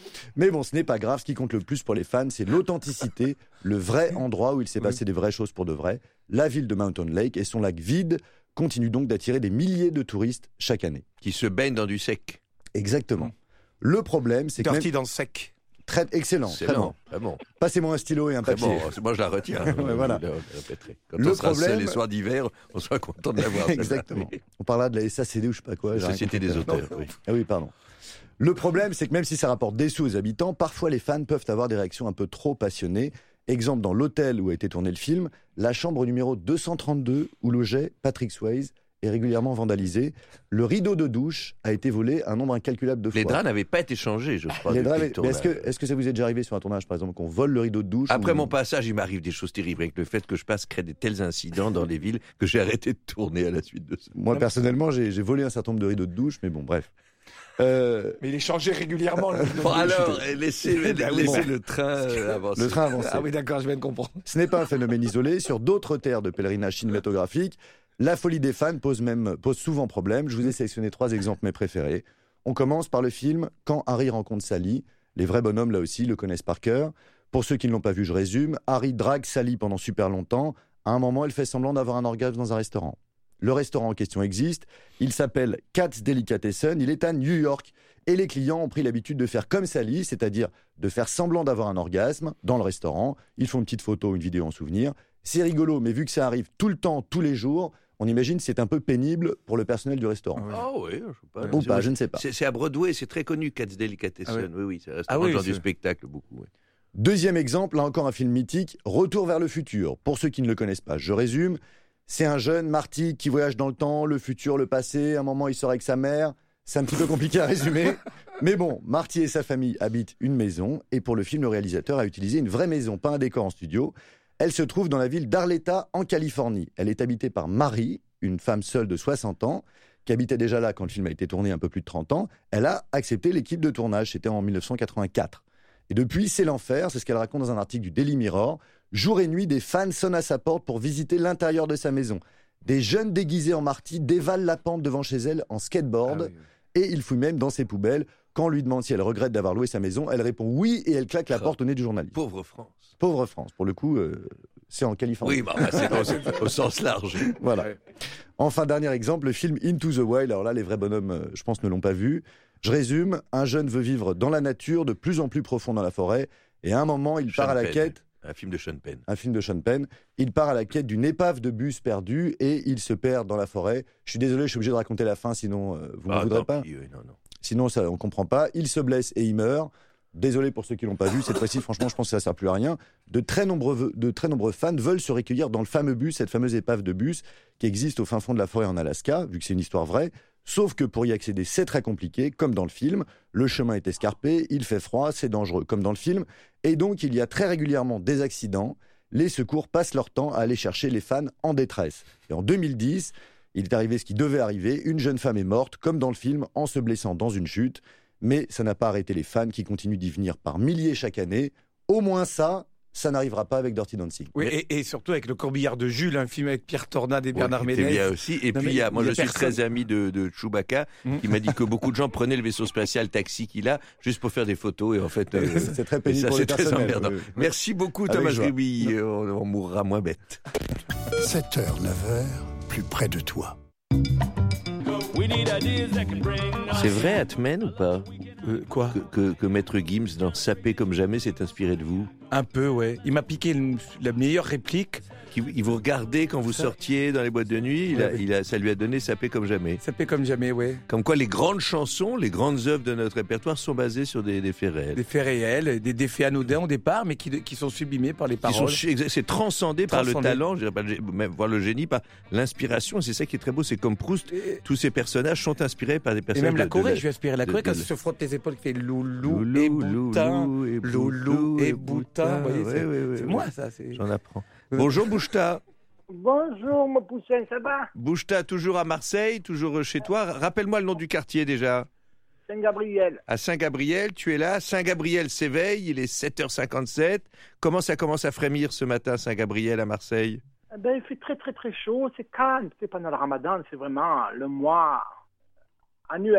Mais bon, ce n'est pas grave. Ce qui compte le plus pour les fans, c'est l'authenticité, le vrai endroit où il s'est passé des vraies choses pour de vrai. La ville de Mountain Lake et son lac vide continuent donc d'attirer des milliers de touristes chaque année. Qui se baignent dans du sec. Exactement. Le problème, c'est que... Dirty dans le sec. Excellent, très bon. Très bon. Passez-moi un stylo et un papier. Bon, moi je la retiens. Ouais, voilà. Quand on sera seul les soirs d'hiver, on sera content de l'avoir. Exactement. On parlera de la SACD ou je sais pas quoi. La Société des auteurs. Oui. Ah oui, pardon. Le problème, c'est que même si ça rapporte des sous aux habitants, parfois les fans peuvent avoir des réactions un peu trop passionnées. Exemple, dans l'hôtel où a été tourné le film, la chambre numéro 232 où logeait Patrick Swayze est régulièrement vandalisée. Le rideau de douche a été volé un nombre incalculable de fois. Les draps n'avaient pas été changés, je crois. Les draps, mais est-ce que ça vous est déjà arrivé sur un tournage, par exemple, qu'on vole le rideau de douche? Après mon passage, il m'arrive des choses terribles avec le fait que je passe crée de tels incidents dans les villes que j'ai arrêté de tourner à la suite de ça. Moi, personnellement, j'ai volé un certain nombre de rideaux de douche, mais bon, bref. Mais il est changé régulièrement. Bon, alors, laissez le train avancer. Le train avancer. Ah oui, d'accord, je viens de comprendre. Ce n'est pas un phénomène isolé. Sur d'autres terres de pèlerinage cinématographique, la folie des fans pose souvent problème. Je vous ai sélectionné 3 exemples, mes préférés. On commence par le film Quand Harry rencontre Sally. Les vrais bonhommes, là aussi, le connaissent par cœur. Pour ceux qui ne l'ont pas vu, je résume. Harry drague Sally pendant super longtemps. À un moment, elle fait semblant d'avoir un orgasme dans un restaurant. Le restaurant en question existe. Il s'appelle Katz Delicatessen. Il est à New York. Et les clients ont pris l'habitude de faire comme Sally, c'est-à-dire de faire semblant d'avoir un orgasme dans le restaurant. Ils font une petite photo, une vidéo en souvenir. C'est rigolo, mais vu que ça arrive tout le temps, tous les jours, on imagine que c'est un peu pénible pour le personnel du restaurant. Ah oui, je sais pas. Ou pas, je ne sais pas. C'est à Broadway, c'est très connu, Katz Delicatessen. Oui, ça reste genre du spectacle beaucoup. Oui. Deuxième exemple, là encore un film mythique, Retour vers le futur. Pour ceux qui ne le connaissent pas, je résume. C'est un jeune Marty qui voyage dans le temps, le futur, le passé. À un moment, il sort avec sa mère. C'est un petit peu compliqué à résumer. Mais bon, Marty et sa famille habitent une maison. Et pour le film, le réalisateur a utilisé une vraie maison, pas un décor en studio. Elle se trouve dans la ville d'Arleta, en Californie. Elle est habitée par Marie, une femme seule de 60 ans, qui habitait déjà là quand le film a été tourné un peu plus de 30 ans. Elle a accepté l'équipe de tournage, c'était en 1984. Et depuis, c'est l'enfer, c'est ce qu'elle raconte dans un article du Daily Mirror. Jour et nuit, des fans sonnent à sa porte pour visiter l'intérieur de sa maison. Des jeunes déguisés en Marty dévalent la pente devant chez elle en skateboard. Et ils fouillent même dans ses poubelles. Quand on lui demande si elle regrette d'avoir loué sa maison, elle répond oui et elle claque la porte au nez du journaliste. Pauvre France. Pauvre France. Pour le coup, c'est en Californie. Oui, bah, c'est au sens large. Voilà. Enfin, dernier exemple, le film Into the Wild. Alors là, les vrais bonhommes, je pense, ne l'ont pas vu. Je résume, un jeune veut vivre dans la nature, de plus en plus profond dans la forêt. Et à un moment, il part à la quête... Un film de Sean Penn. Un film de Sean Penn. Il part à la quête d'une épave de bus perdue et il se perd dans la forêt. Je suis désolé, je suis obligé de raconter la fin, sinon vous ne voudrez pas. Oui, non. Sinon, ça, on ne comprend pas. Il se blesse et il meurt. Désolé pour ceux qui ne l'ont pas vu. Cette fois-ci, franchement, je pense que ça ne sert plus à rien. De très nombreux fans veulent se recueillir dans le fameux bus, cette fameuse épave de bus qui existe au fin fond de la forêt en Alaska, vu que c'est une histoire vraie. Sauf que pour y accéder, c'est très compliqué, comme dans le film. Le chemin est escarpé, il fait froid, c'est dangereux, comme dans le film. Et donc, il y a très régulièrement des accidents. Les secours passent leur temps à aller chercher les fans en détresse. Et en 2010, il est arrivé ce qui devait arriver. Une jeune femme est morte, comme dans le film, en se blessant dans une chute. Mais ça n'a pas arrêté les fans qui continuent d'y venir par milliers chaque année. Au moins ça n'arrivera pas avec Dirty Dancing. Oui, et surtout avec Le Corbillard de Jules, un film avec Pierre Tornade et Bernard Ménez. C'est bien aussi. Et puis, moi, je suis très ami de Chewbacca, qui m'a dit que beaucoup de gens prenaient le vaisseau spatial taxi qu'il a juste pour faire des photos. Et en fait, c'est très pénible pour les personnels. Très emmerdant. Merci beaucoup, Thomas Ruby. On mourra moins bête. 7h, 9h, plus près de toi. C'est vrai, Atmen, ou pas Quoi que Maître Gims, dans Sapé comme jamais, s'est inspiré de vous? Un peu, ouais. Il m'a piqué la meilleure réplique. Il vous regardait quand vous sortiez dans les boîtes de nuit, ça lui a donné Sapé comme jamais. Sapé comme jamais, ouais. Comme quoi les grandes chansons, les grandes œuvres de notre répertoire sont basées sur des faits réels. Des faits réels, des faits anodins au départ, mais qui sont sublimés par les paroles. C'est transcendé par le talent, je dirais pas même voir le génie, par l'inspiration. C'est ça qui est très beau, c'est comme Proust. Tous ces personnages sont inspirés par des personnages. Et même la Corée, je vais inspirer la Corée quand il se frotte les épaules, qui fait loulou et boutin, loulou et boutin. C'est moi ça. J'en apprends. Bonjour Bouchta. Bonjour mon poussin, ça va? Bouchta, toujours à Marseille, toujours chez toi. Rappelle-moi le nom du quartier déjà. Saint-Gabriel. À Saint-Gabriel, tu es là. Saint-Gabriel s'éveille, il est 7h57. Comment ça commence à frémir ce matin, Saint-Gabriel à Marseille? Il fait très très très chaud, c'est calme. C'est pendant le ramadan, c'est vraiment le mois annuel.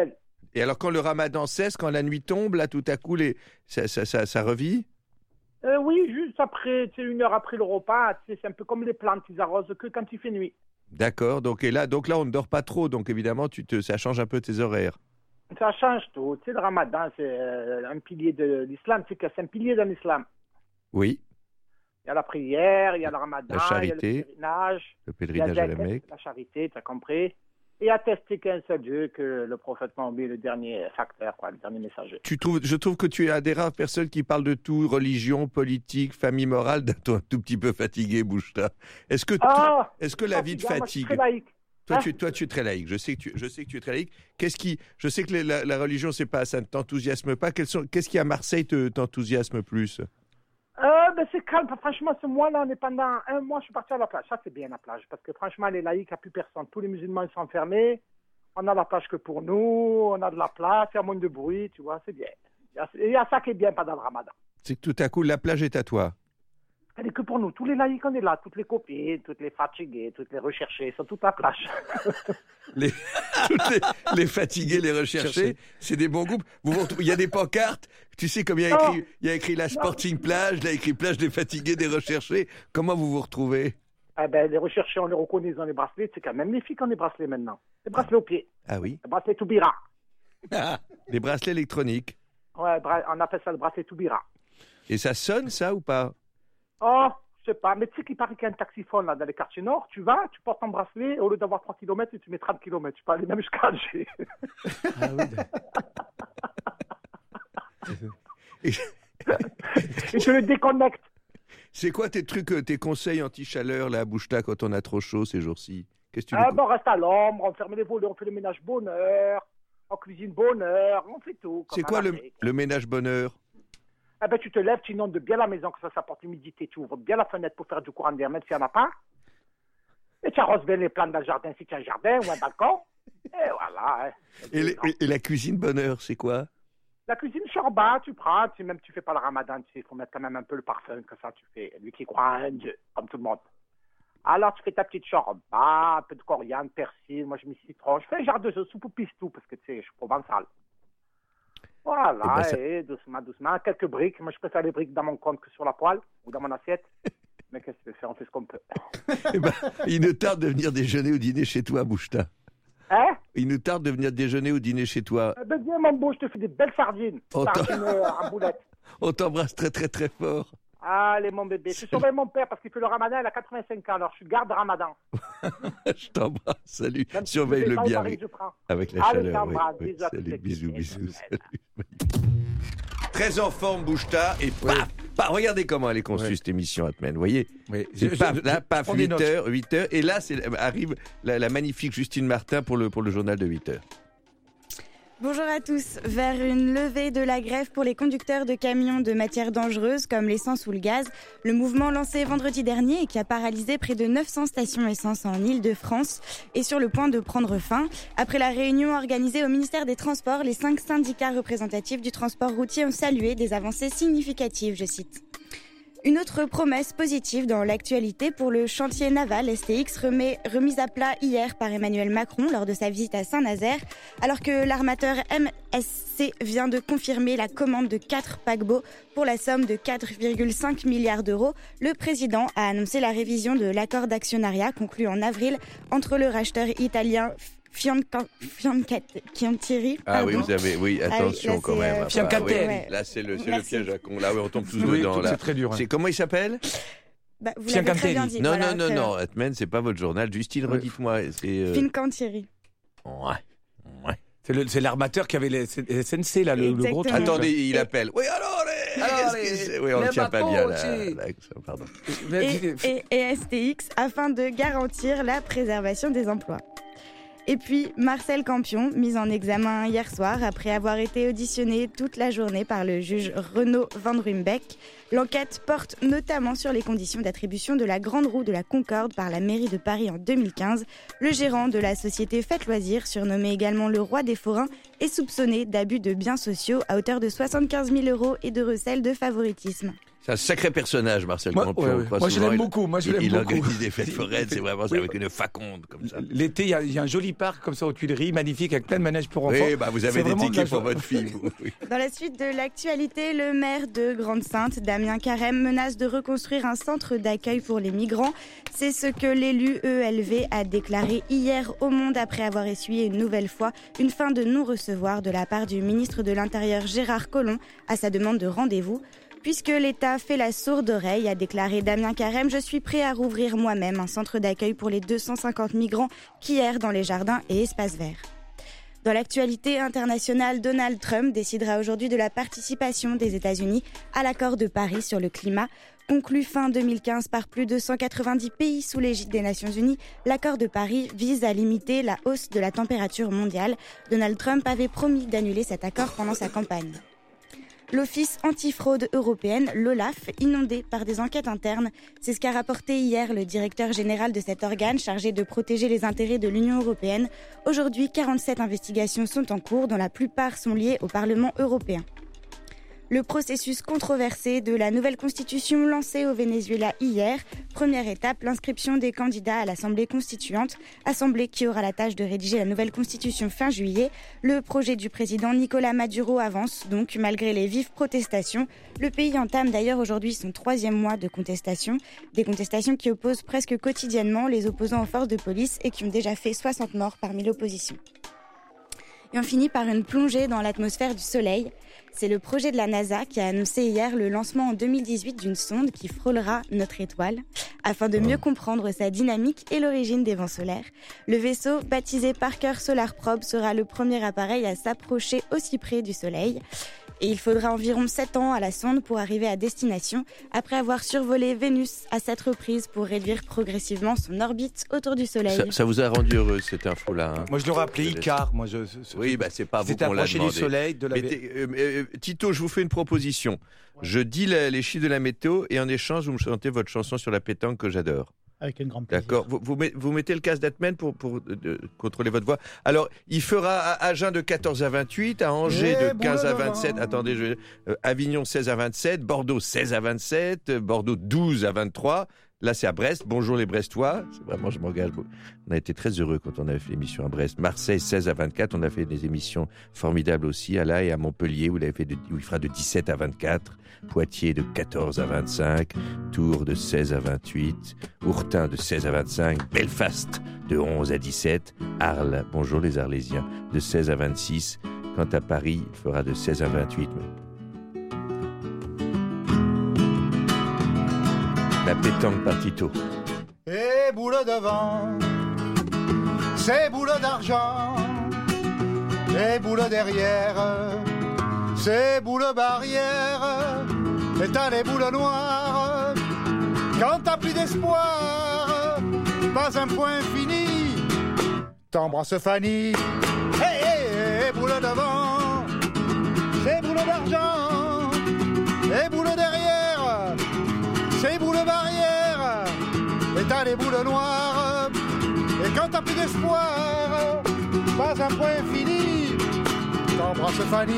Et alors, quand le ramadan cesse, quand la nuit tombe, là, tout à coup, ça revit? Oui, juste après, 1 heure après le repas, c'est un peu comme les plantes, ils arrosent que quand il fait nuit. D'accord, donc là, on ne dort pas trop, donc évidemment, ça change un peu tes horaires. Ça change tout. Le ramadan, c'est un pilier de l'islam, c'est un pilier dans l'islam. Oui. Il y a la prière, il y a le ramadan, la charité, il y a le pèlerinage à la Mecque. La charité, tu as compris. Et attester qu'un seul Dieu, que le prophète Mohammed est le dernier facteur, le dernier messager. Je trouve que tu es un des rares personnes qui parlent de tout, religion, politique, famille morale, d'un ton un tout petit peu fatigué, Bouchta. Est-ce que la vie te fatigue? Moi, je suis très laïque. Toi, tu es très laïque. Je sais que tu es très laïque. Je sais que la religion, ça ne t'enthousiasme pas. Qu'est-ce qui à Marseille t'enthousiasme plus? C'est calme. Franchement, ce mois-là, pendant 1 mois, je suis parti à la plage. Ça, c'est bien la plage. Parce que franchement, les laïcs, il n'y a plus personne. Tous les musulmans, ils sont enfermés. On a la plage que pour nous. On a de la place. Il y a moins de bruit. Tu vois, c'est bien. Il y a ça qui est bien pendant le ramadan. C'est que tout à coup, la plage est à toi. Elle est que pour nous. Tous les laïcs, on est là. Toutes les copines, toutes les fatiguées, toutes les recherchées. Ils sont toutes à la plage. les fatigués, les recherchés, c'est des bons groupes. Il y a des pancartes. Tu sais, comme il y a écrit la Sporting Plage, il y a écrit plage des fatigués, des recherchés. Comment vous vous retrouvez? Les recherchés, on les reconnaît, ils ont les bracelets. C'est quand même les filles qui ont les bracelets maintenant. Les bracelets aux pieds. Ah oui? Les bracelets Toubira. Les bracelets électroniques. Ouais, on appelle ça le bracelet Toubira. Et ça sonne, ça, ou pas? Oh, je sais pas. Mais tu sais qu'il paraît qu'il y a un taxiphone là, dans les quartiers nord. Tu vas, tu portes ton bracelet. Au lieu d'avoir 3 km, tu mets 30 km. Tu peux aller même jusqu'à Alger. Ah oui. Et je le déconnecte. C'est quoi tes conseils anti-chaleur là, à Bouchta, quand on a trop chaud ces jours-ci? Qu'est-ce que tu on reste à l'ombre, on ferme les volets, on fait le ménage bonheur, on cuisine bonheur, on fait tout. C'est quoi le ménage bonheur? Tu te lèves, tu inondes bien la maison, que ça apporte l'humidité, tu ouvres bien la fenêtre pour faire du courant d'air, même s'il n'y en a pas. Et tu arroses bien les plantes dans le jardin si tu as un jardin ou un balcon. Et voilà. Et la cuisine bonheur, c'est quoi? La cuisine shorba, tu prends, même tu fais pas le ramadan, il faut mettre quand même un peu le parfum, que ça tu fais, lui qui croit à un Dieu, comme tout le monde. Alors tu fais ta petite shorba, un peu de coriandre, persil, moi je mets citron, je fais un genre de soupe au pistou, parce que tu sais, je suis provençal. Voilà, et doucement, quelques briques, moi je préfère les briques dans mon compte que sur la poêle, ou dans mon assiette. Mais qu'est-ce que tu veux faire, on fait ce qu'on peut. Il nous tarde de venir déjeuner ou dîner chez toi, Bouchta. Hein? Il nous tarde de venir déjeuner ou dîner chez toi. Viens mon beau, je te fais des belles sardines. Sardines en boulette. On t'embrasse très très très fort. Allez mon bébé, je surveille mon père parce qu'il fait le ramadan, il a 85 ans, alors je suis garde ramadan. Je t'embrasse, salut. Surveille-le bien avec la chaleur. Oui. Salut, bisous. Salut. Très en forme, Bouchta, et paf, regardez comment elle est conçue cette émission, Atmen, vous voyez? Paf, 8h, et là arrive la magnifique Justine Martin pour le journal de 8h. Bonjour à tous. Vers une levée de la grève pour les conducteurs de camions de matières dangereuses comme l'essence ou le gaz, le mouvement lancé vendredi dernier et qui a paralysé près de 900 stations essence en Île-de-France est sur le point de prendre fin. Après la réunion organisée au ministère des Transports, les 5 syndicats représentatifs du transport routier ont salué des avancées significatives, je cite. Une autre promesse positive dans l'actualité pour le chantier naval STX remise à plat hier par Emmanuel Macron lors de sa visite à Saint-Nazaire, alors que l'armateur MSC vient de confirmer la commande de 4 paquebots pour la somme de 4,5 milliards d'euros. Le président a annoncé la révision de l'accord d'actionnariat conclu en avril entre le racheteur italien Fincantieri. Ah oui, attention quand même. Fincantieri. Là, c'est le piège à con. Là, on tombe tous dedans. C'est très dur. C'est comment il s'appelle? Vous l'avez très bien dit. Non. Atmen, c'est pas votre journal. Justine, redites-moi. Fincantieri. Ouais. C'est l'armateur qui avait les SNC, là, le gros truc. Attendez, il appelle. Oui, alors, oui, on ne tient pas bien, là. Pardon. Et STX, afin de garantir la préservation des emplois. Et puis, Marcel Campion, mis en examen hier soir après avoir été auditionné toute la journée par le juge Renaud Van Ruymbeck. L'enquête porte notamment sur les conditions d'attribution de la Grande Roue de la Concorde par la mairie de Paris en 2015. Le gérant de la société Fête Loisirs, surnommé également le roi des forains, est soupçonné d'abus de biens sociaux à hauteur de 75 000 € et de recel de favoritisme. C'est un sacré personnage, Marcel Campion. Moi, je l'aime beaucoup. Il organise des fêtes foraines, c'est vraiment avec une faconde comme ça. L'été, il y a un joli parc comme ça aux Tuileries, magnifique, avec plein de manèges pour enfants. Oui, vous avez des tickets pour votre fille. Oui. Dans la suite de l'actualité, le maire de Grande-Synthe, Damien Carême, menace de reconstruire un centre d'accueil pour les migrants. C'est ce que l'élu ELV a déclaré hier au Monde après avoir essuyé une nouvelle fois une fin de non-recevoir de la part du ministre de l'Intérieur Gérard Collomb à sa demande de rendez-vous. Puisque l'État fait la sourde oreille, a déclaré Damien Carême, je suis prêt à rouvrir moi-même un centre d'accueil pour les 250 migrants qui errent dans les jardins et espaces verts. Dans l'actualité internationale, Donald Trump décidera aujourd'hui de la participation des États-Unis à l'accord de Paris sur le climat. Conclu fin 2015 par plus de 190 pays sous l'égide des Nations Unies, l'accord de Paris vise à limiter la hausse de la température mondiale. Donald Trump avait promis d'annuler cet accord pendant sa campagne. L'Office antifraude européenne, l'OLAF, inondé par des enquêtes internes. C'est ce qu'a rapporté hier le directeur général de cet organe chargé de protéger les intérêts de l'Union européenne. Aujourd'hui, 47 investigations sont en cours, dont la plupart sont liées au Parlement européen. Le processus controversé de la nouvelle constitution lancée au Venezuela hier. Première étape, l'inscription des candidats à l'Assemblée constituante, assemblée qui aura la tâche de rédiger la nouvelle constitution fin juillet. Le projet du président Nicolás Maduro avance donc malgré les vives protestations. Le pays entame d'ailleurs aujourd'hui son 3e mois de contestation. Des contestations qui opposent presque quotidiennement les opposants aux forces de police et qui ont déjà fait 60 morts parmi l'opposition. Et on finit par une plongée dans l'atmosphère du Soleil. C'est le projet de la NASA qui a annoncé hier le lancement en 2018 d'une sonde qui frôlera notre étoile afin de mieux comprendre sa dynamique et l'origine des vents solaires. Le vaisseau, baptisé Parker Solar Probe, sera le premier appareil à s'approcher aussi près du Soleil. Et il faudra environ 7 ans à la sonde pour arriver à destination, après avoir survolé Vénus à 7 reprises pour réduire progressivement son orbite autour du Soleil. Ça vous a rendu heureuse cette info-là, hein? Moi je l'aurais appelé Icar. Oui, c'est pas vous qu'on l'a demandé. Du Soleil, de la... Tito, je vous fais une proposition. Je dis les chiffres de la météo et en échange, vous me chantez votre chanson sur la pétanque que j'adore. Avec un grand plaisir. D'accord. Vous mettez le casque d'Atmen pour contrôler votre voix. Alors, il fera à Agen de 14 à 28, à Angers de 15 à 27, Avignon 16 à 27, Bordeaux 16 à 27, Bordeaux 12 à 23. Là, c'est à Brest. Bonjour les Brestois. C'est vraiment, je m'engage. On a été très heureux quand on avait fait l'émission à Brest. Marseille, 16 à 24. On a fait des émissions formidables aussi à La et à Montpellier, où il fera de 17 à 24. Poitiers de 14 à 25. Tours de 16 à 28. Ourtin de 16 à 25. Belfast de 11 à 17. Arles, bonjour les Arlésiens, de 16 à 26. Quant à Paris, il fera de 16 à 28. La pétanque par Tito. Et boule de vent, c'est boule d'argent. Et boule derrière, c'est boule barrière. Et t'as les boules noires. Quand t'as plus d'espoir, pas un point fini. T'embrasses Fanny. Et boule de vent, c'est boule d'argent. Et boule derrière, c'est boule barrière, et t'as les boules noires. Et quand t'as plus d'espoir, pas un point fini. T'embrasses Fanny.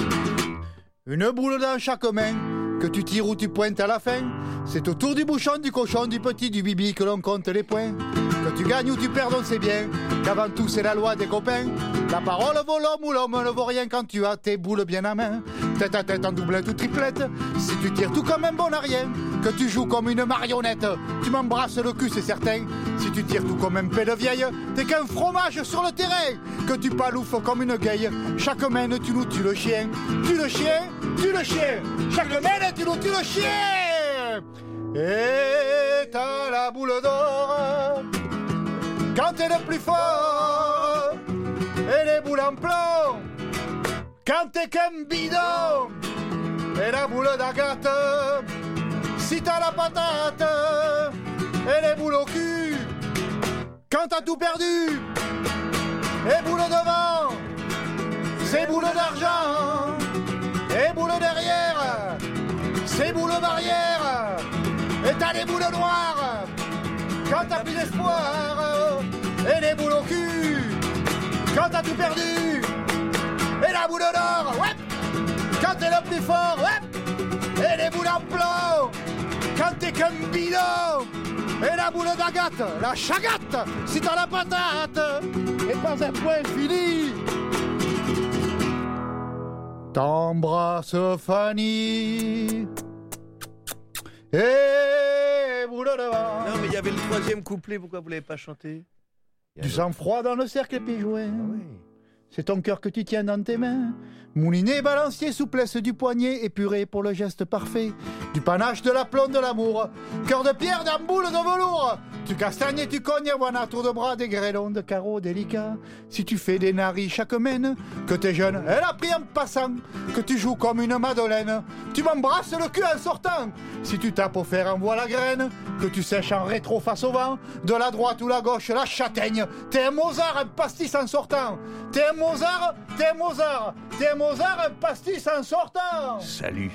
Une boule dans chaque main, que tu tires ou tu pointes à la fin. C'est autour du bouchon, du cochon, du petit, du bibi que l'on compte les points. Que tu gagnes ou tu perds, on sait bien qu'avant tout c'est la loi des copains. La parole vaut l'homme ou l'homme ne vaut rien quand tu as tes boules bien à main. Tête à tête en doublette ou triplette, si tu tires tout comme un bon à rien, que tu joues comme une marionnette, tu m'embrasses le cul c'est certain. Si tu tires tout comme un pé de vieille, t'es qu'un fromage sur le terrain. Que tu paloufes comme une gueille, chaque main tu nous tues le chien. Tu le chien, tu le chien, chaque main tu nous tues le chien. Et t'as la boule d'or quand t'es le plus fort, et les boules en plomb quand t'es qu'un bidon, et la boule d'agate si t'as la patate, et les boules au cul quand t'as tout perdu. Et boule devant, c'est boule d'argent, et boule derrière, c'est boule barrière, et t'as les boules noires quand t'as plus d'espoir, et les boules au cul quand t'as tout perdu. Et la boule d'or, ouais, quand t'es le plus fort, ouais, et les boules en plomb. Quand t'es qu'un bidon, et la boule d'agate, la chagate, si t'as la patate, et pas un point fini. T'embrasse Fanny, et boule de vent. Non, mais il y avait le troisième couplet, pourquoi vous l'avez pas chanté? Du sang-froid dans le cercle pigeouin. C'est ton cœur que tu tiens dans tes mains. Moulinet, balancier, souplesse du poignet, épuré pour le geste parfait. Du panache, de l'aplomb, de l'amour. Cœur de pierre, d'amboule, de velours. Tu castagnes et tu cognes, voilà, tour de bras, des grêlons, de carreaux délicats. Si tu fais des naris chaque mène, que t'es jeune, elle a pris en passant, que tu joues comme une madeleine. Tu m'embrasses le cul en sortant. Si tu tapes au fer, envoie la graine, que tu sèches en rétro face au vent. De la droite ou la gauche, la châtaigne. T'es un Mozart, un pastis en sortant. T'es un Mozart, t'es un Mozart. T'es un Mozart, un pastis en sortant. Salut.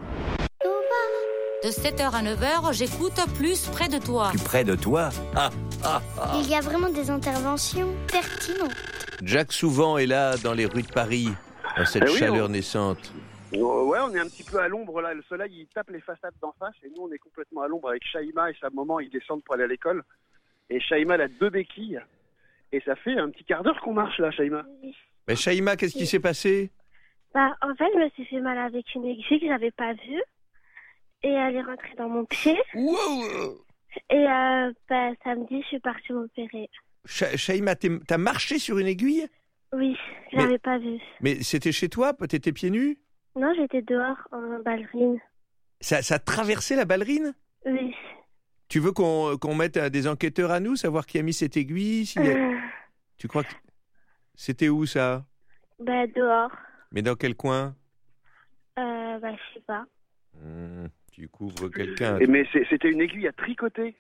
De 7h à 9h, j'écoute plus près de toi. Plus près de toi? Il y a vraiment des interventions pertinentes. Jacques Souvent est là dans les rues de Paris, dans cette chaleur naissante. Ouais, on est un petit peu à l'ombre là. Le soleil il tape les façades d'en face et nous on est complètement à l'ombre avec Shaima et sa maman. Ils descendent pour aller à l'école. Et Shaima elle a 2 béquilles. Et ça fait un petit quart d'heure qu'on marche là, Shaima. Mais Shaima, qu'est-ce qui s'est passé? En fait, je me suis fait mal avec une aiguille que j'avais pas vue. Et elle est rentrée dans mon pied. Wow. Et samedi, je suis partie m'opérer. Shaima, t'as marché sur une aiguille? Oui, je l'avais pas vue. Mais c'était chez toi? T'étais pieds nus? Non, j'étais dehors en ballerine. Ça traversait la ballerine? Oui. Tu veux qu'on mette des enquêteurs à nous, savoir qui a mis cette aiguille? Tu crois que... C'était où ça? Dehors. Mais dans quel coin? Je sais pas. Tu couvres quelqu'un. Mais c'était une aiguille à tricoter.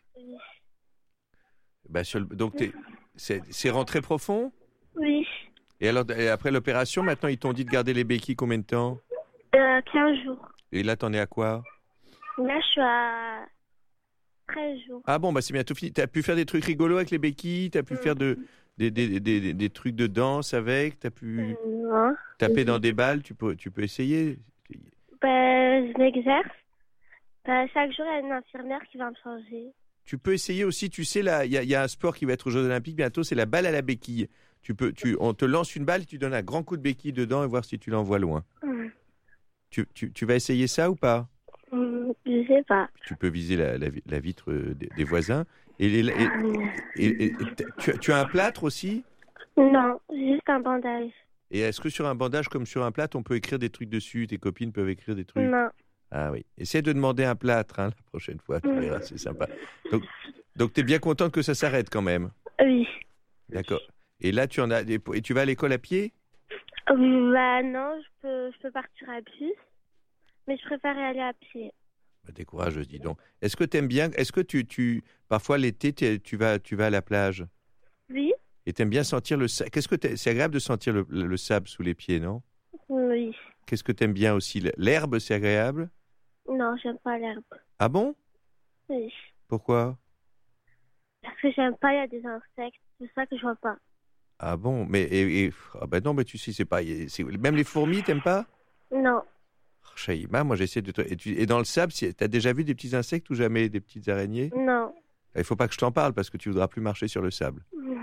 Donc c'est rentré profond? Oui. Et alors après l'opération, maintenant ils t'ont dit de garder les béquilles combien de temps? 15 jours. Et là t'en es à quoi? Là je suis à 13 jours. Ah bon, c'est bientôt fini. T'as pu faire des trucs rigolos avec les béquilles? T'as pu faire des trucs de danse avec? T'as pu taper dans des balles? Tu peux essayer? Je m'exerce. Chaque jour, il y a une infirmière qui va me changer. Tu peux essayer aussi, tu sais, là, il y a un sport qui va être aux Jeux Olympiques bientôt, c'est la balle à la béquille. On te lance une balle, tu donnes un grand coup de béquille dedans et voir si tu l'envoies loin. Tu vas essayer ça ou pas? Je sais pas. Tu peux viser la vitre des voisins. Tu as un plâtre aussi? Non, juste un bandage. Et est-ce que sur un bandage comme sur un plâtre, on peut écrire des trucs dessus? Tes copines peuvent écrire des trucs? Non. Ah oui. Essaie de demander un plâtre la prochaine fois, tu verras, c'est sympa. Donc tu es bien contente que ça s'arrête quand même? Oui. D'accord. Et là, et tu vas à l'école à pied? Non, je peux partir à bus, mais je préfère aller à pied. Décourage, dis donc. Est-ce que tu aimes bien, est-ce que tu parfois l'été, tu vas à la plage? Oui. Et tu aimes bien sentir le sable? C'est agréable de sentir le sable sous les pieds, non? Oui. Qu'est-ce que tu aimes bien aussi? L'herbe, c'est agréable? Non, j'aime pas l'herbe. Ah bon? Oui. Pourquoi? Parce que j'aime pas, il y a des insectes, c'est ça que je vois pas. Ah bon? Mais non, mais tu sais, c'est pas... Même les fourmis, t'aimes pas? Non. Shaima, moi j'essaie de... Et dans le sable, t'as déjà vu des petits insectes ou jamais des petites araignées? Non. Il faut pas que je t'en parle parce que tu voudras plus marcher sur le sable.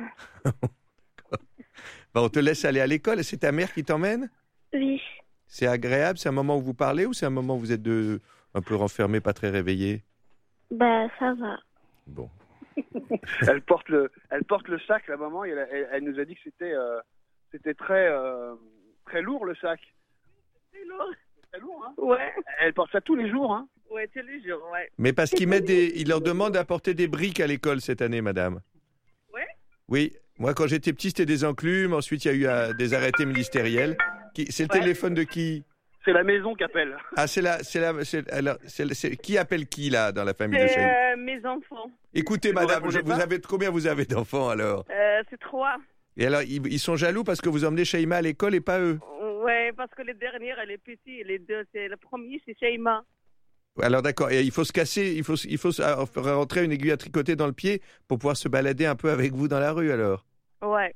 On te laisse aller à l'école. C'est ta mère qui t'emmène? Oui. C'est agréable? C'est un moment où vous parlez ou c'est un moment où vous êtes un peu renfermé, pas très réveillé? Ça va. Bon. Elle porte le sac, la maman, et elle nous a dit que c'était très lourd le sac. C'est lourd. C'est lourd, hein? Ouais. Elle porte ça tous les jours, hein? Ouais, tous les jours, ouais. Mais parce qu'ils ils leur demandent d'apporter des briques à l'école cette année, madame. Ouais? Oui. Moi, quand j'étais petit, c'était des enclumes. Ensuite, il y a eu des arrêtés ministériels. C'est le téléphone de qui? C'est la maison qui appelle. Ah, qui appelle qui, là, dans la famille de Shaima? Mes enfants. Écoutez, madame, combien vous avez d'enfants, alors? C'est 3. Et alors, ils sont jaloux parce que vous emmenez Shaima à l'école et pas eux? Ouais, parce que les dernières, elle est petite. Et les deux, le premier, c'est Shaima. Alors, d'accord. Et il faut se casser, il faut rentrer une aiguille à tricoter dans le pied pour pouvoir se balader un peu avec vous dans la rue, alors? Ouais.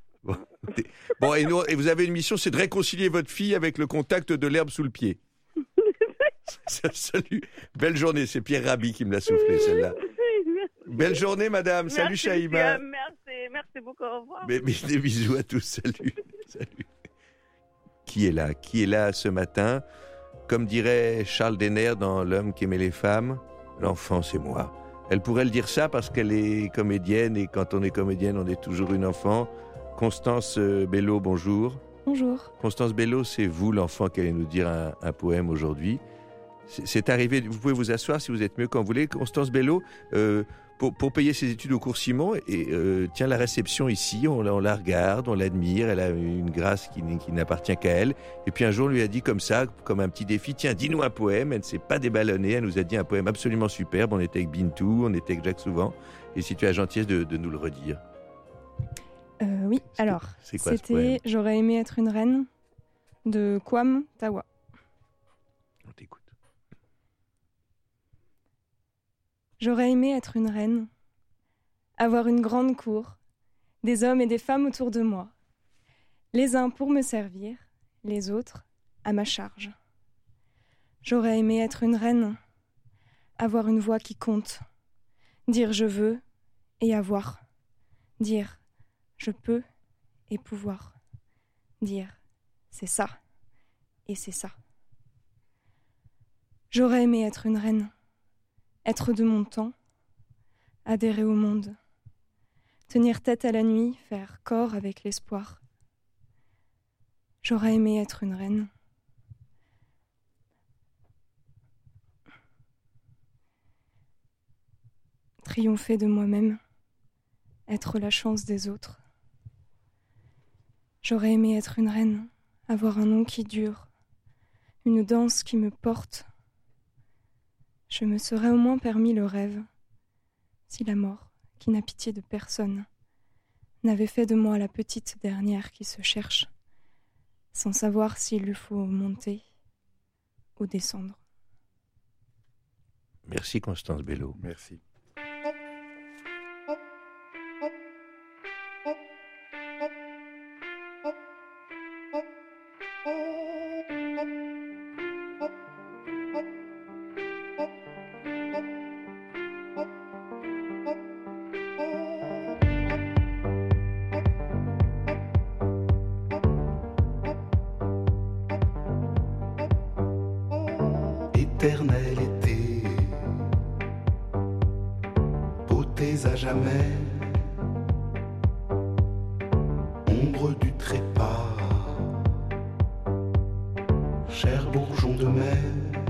Et vous avez une mission, c'est de réconcilier votre fille avec le contact de l'herbe sous le pied. Salut. Belle journée. C'est Pierre Rabhi qui me l'a soufflé, celle-là. Belle journée, madame. Merci, Salut, Shaïma. Merci beaucoup. Au revoir. Mais des bisous à tous. Salut. Qui est là ce matin? Comme dirait Charles Denner dans L'homme qui aimait les femmes, l'enfant, c'est moi. Elle pourrait le dire ça parce qu'elle est comédienne et quand on est comédienne, on est toujours une enfant. Constance Bello, bonjour. Bonjour. Constance Bello, c'est vous l'enfant qui allait nous dire un poème aujourd'hui. C'est arrivé, vous pouvez vous asseoir si vous êtes mieux quand vous voulez. Constance Bello, pour payer ses études au cours Simon, et tient la réception ici, on la regarde, on l'admire, elle a une grâce qui n'appartient qu'à elle. Et puis un jour, on lui a dit comme ça, comme un petit défi, tiens, dis-nous un poème. Elle ne s'est pas déballonnée, elle nous a dit un poème absolument superbe. On était avec Bintou, on était avec Jacques Souvent. Et si tu as la gentillesse de nous le redire. Oui, alors, c'est quoi, c'était « J'aurais aimé être une reine » de Kwame Tawa. On t'écoute. J'aurais aimé être une reine, avoir une grande cour, des hommes et des femmes autour de moi, les uns pour me servir, les autres à ma charge. J'aurais aimé être une reine, avoir une voix qui compte, dire je veux et avoir, dire je peux et pouvoir, dire c'est ça et c'est ça. J'aurais aimé être une reine, être de mon temps, adhérer au monde, tenir tête à la nuit, faire corps avec l'espoir. J'aurais aimé être une reine. Triompher de moi-même, être la chance des autres. J'aurais aimé être une reine, avoir un nom qui dure, une danse qui me porte. Je me serais au moins permis le rêve, si la mort, qui n'a pitié de personne, n'avait fait de moi la petite dernière qui se cherche, sans savoir s'il lui faut monter ou descendre. Merci Constance Bello. Merci. Éternel été, beautés à jamais, ombre du trépas, cher bourgeon de mai,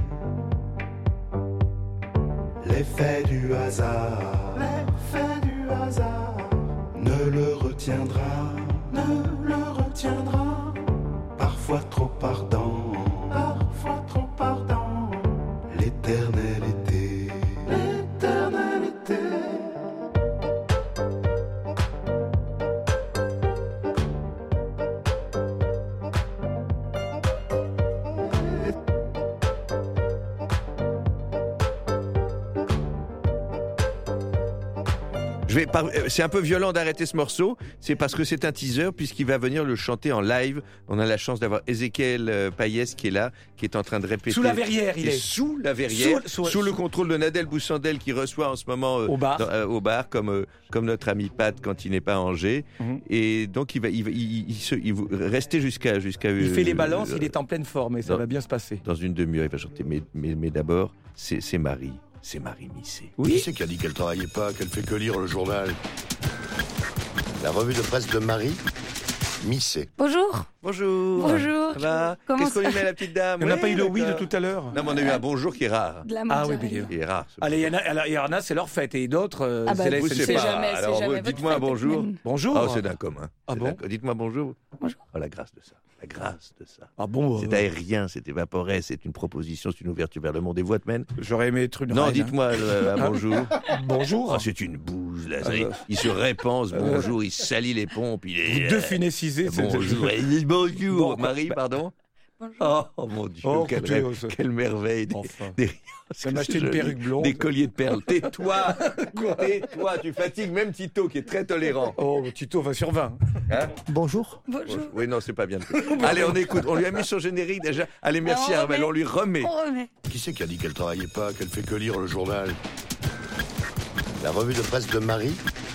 l'effet du hasard, ne le retiendra, parfois trop ardent, l'éternel été, C'est un peu violent d'arrêter ce morceau, c'est parce que c'est un teaser puisqu'il va venir le chanter en live. On a la chance d'avoir Ézéchiel Payès qui est là, qui est en train de répéter. Sous la verrière, il est. Sous la verrière, sous le contrôle de Nadèle Boussandel qui reçoit en ce moment au bar comme notre ami Pat quand il n'est pas à Angers. Et donc il va rester jusqu'à. Il fait les balances, il est en pleine forme et ça va bien se passer. Dans une demi-heure, il va chanter. Mais d'abord, c'est Marie. C'est Marie Misset. Oui. Qui c'est qui a dit qu'elle travaillait pas, qu'elle fait que lire le journal? La revue de presse de Marie Misset. Bonjour. Bonjour. Bonjour. Ça va? Qu'est-ce qu'on lui met à la petite dame? On n'a pas eu le oui de tout à l'heure. Non, mais on a eu un bonjour qui est rare. De la il est rare. Allez, il y en a, c'est leur fête et d'autres, c'est la vous, SNCF. c'est pas. jamais, c'est Alors, jamais dites-moi votre bonjour. fête. Bonjour. Oh, c'est d'un commun. Ah bon? Dites-moi bonjour. Bonjour. Oh, la grâce de ça. La grâce de ça. Ah bon? C'est aérien, c'est évaporé, c'est une proposition, c'est une ouverture vers le monde. Et vous, Atmen? J'aurais aimé être une Non, reine, dites-moi bonjour. Bonjour. Oh, c'est une bouse, là. Il se répand, bonjour, il salit les pompes. Il est. Vous deux funécisez. Bonjour. Bonjour. Marie, pardon? Oh mon Dieu, quelle merveille. Ça m'a acheté une perruque blonde. Des colliers de perles. Tais-toi, tu fatigues même Tito qui est très tolérant. Oh, Tito 20 sur 20. Hein? Bonjour. Oui, non, c'est pas bien. Allez, on écoute. On lui a mis son générique déjà. Allez, merci Armel, on lui remet. Qui c'est qui a dit qu'elle travaillait pas, qu'elle fait que lire le journal? La revue de presse de Marie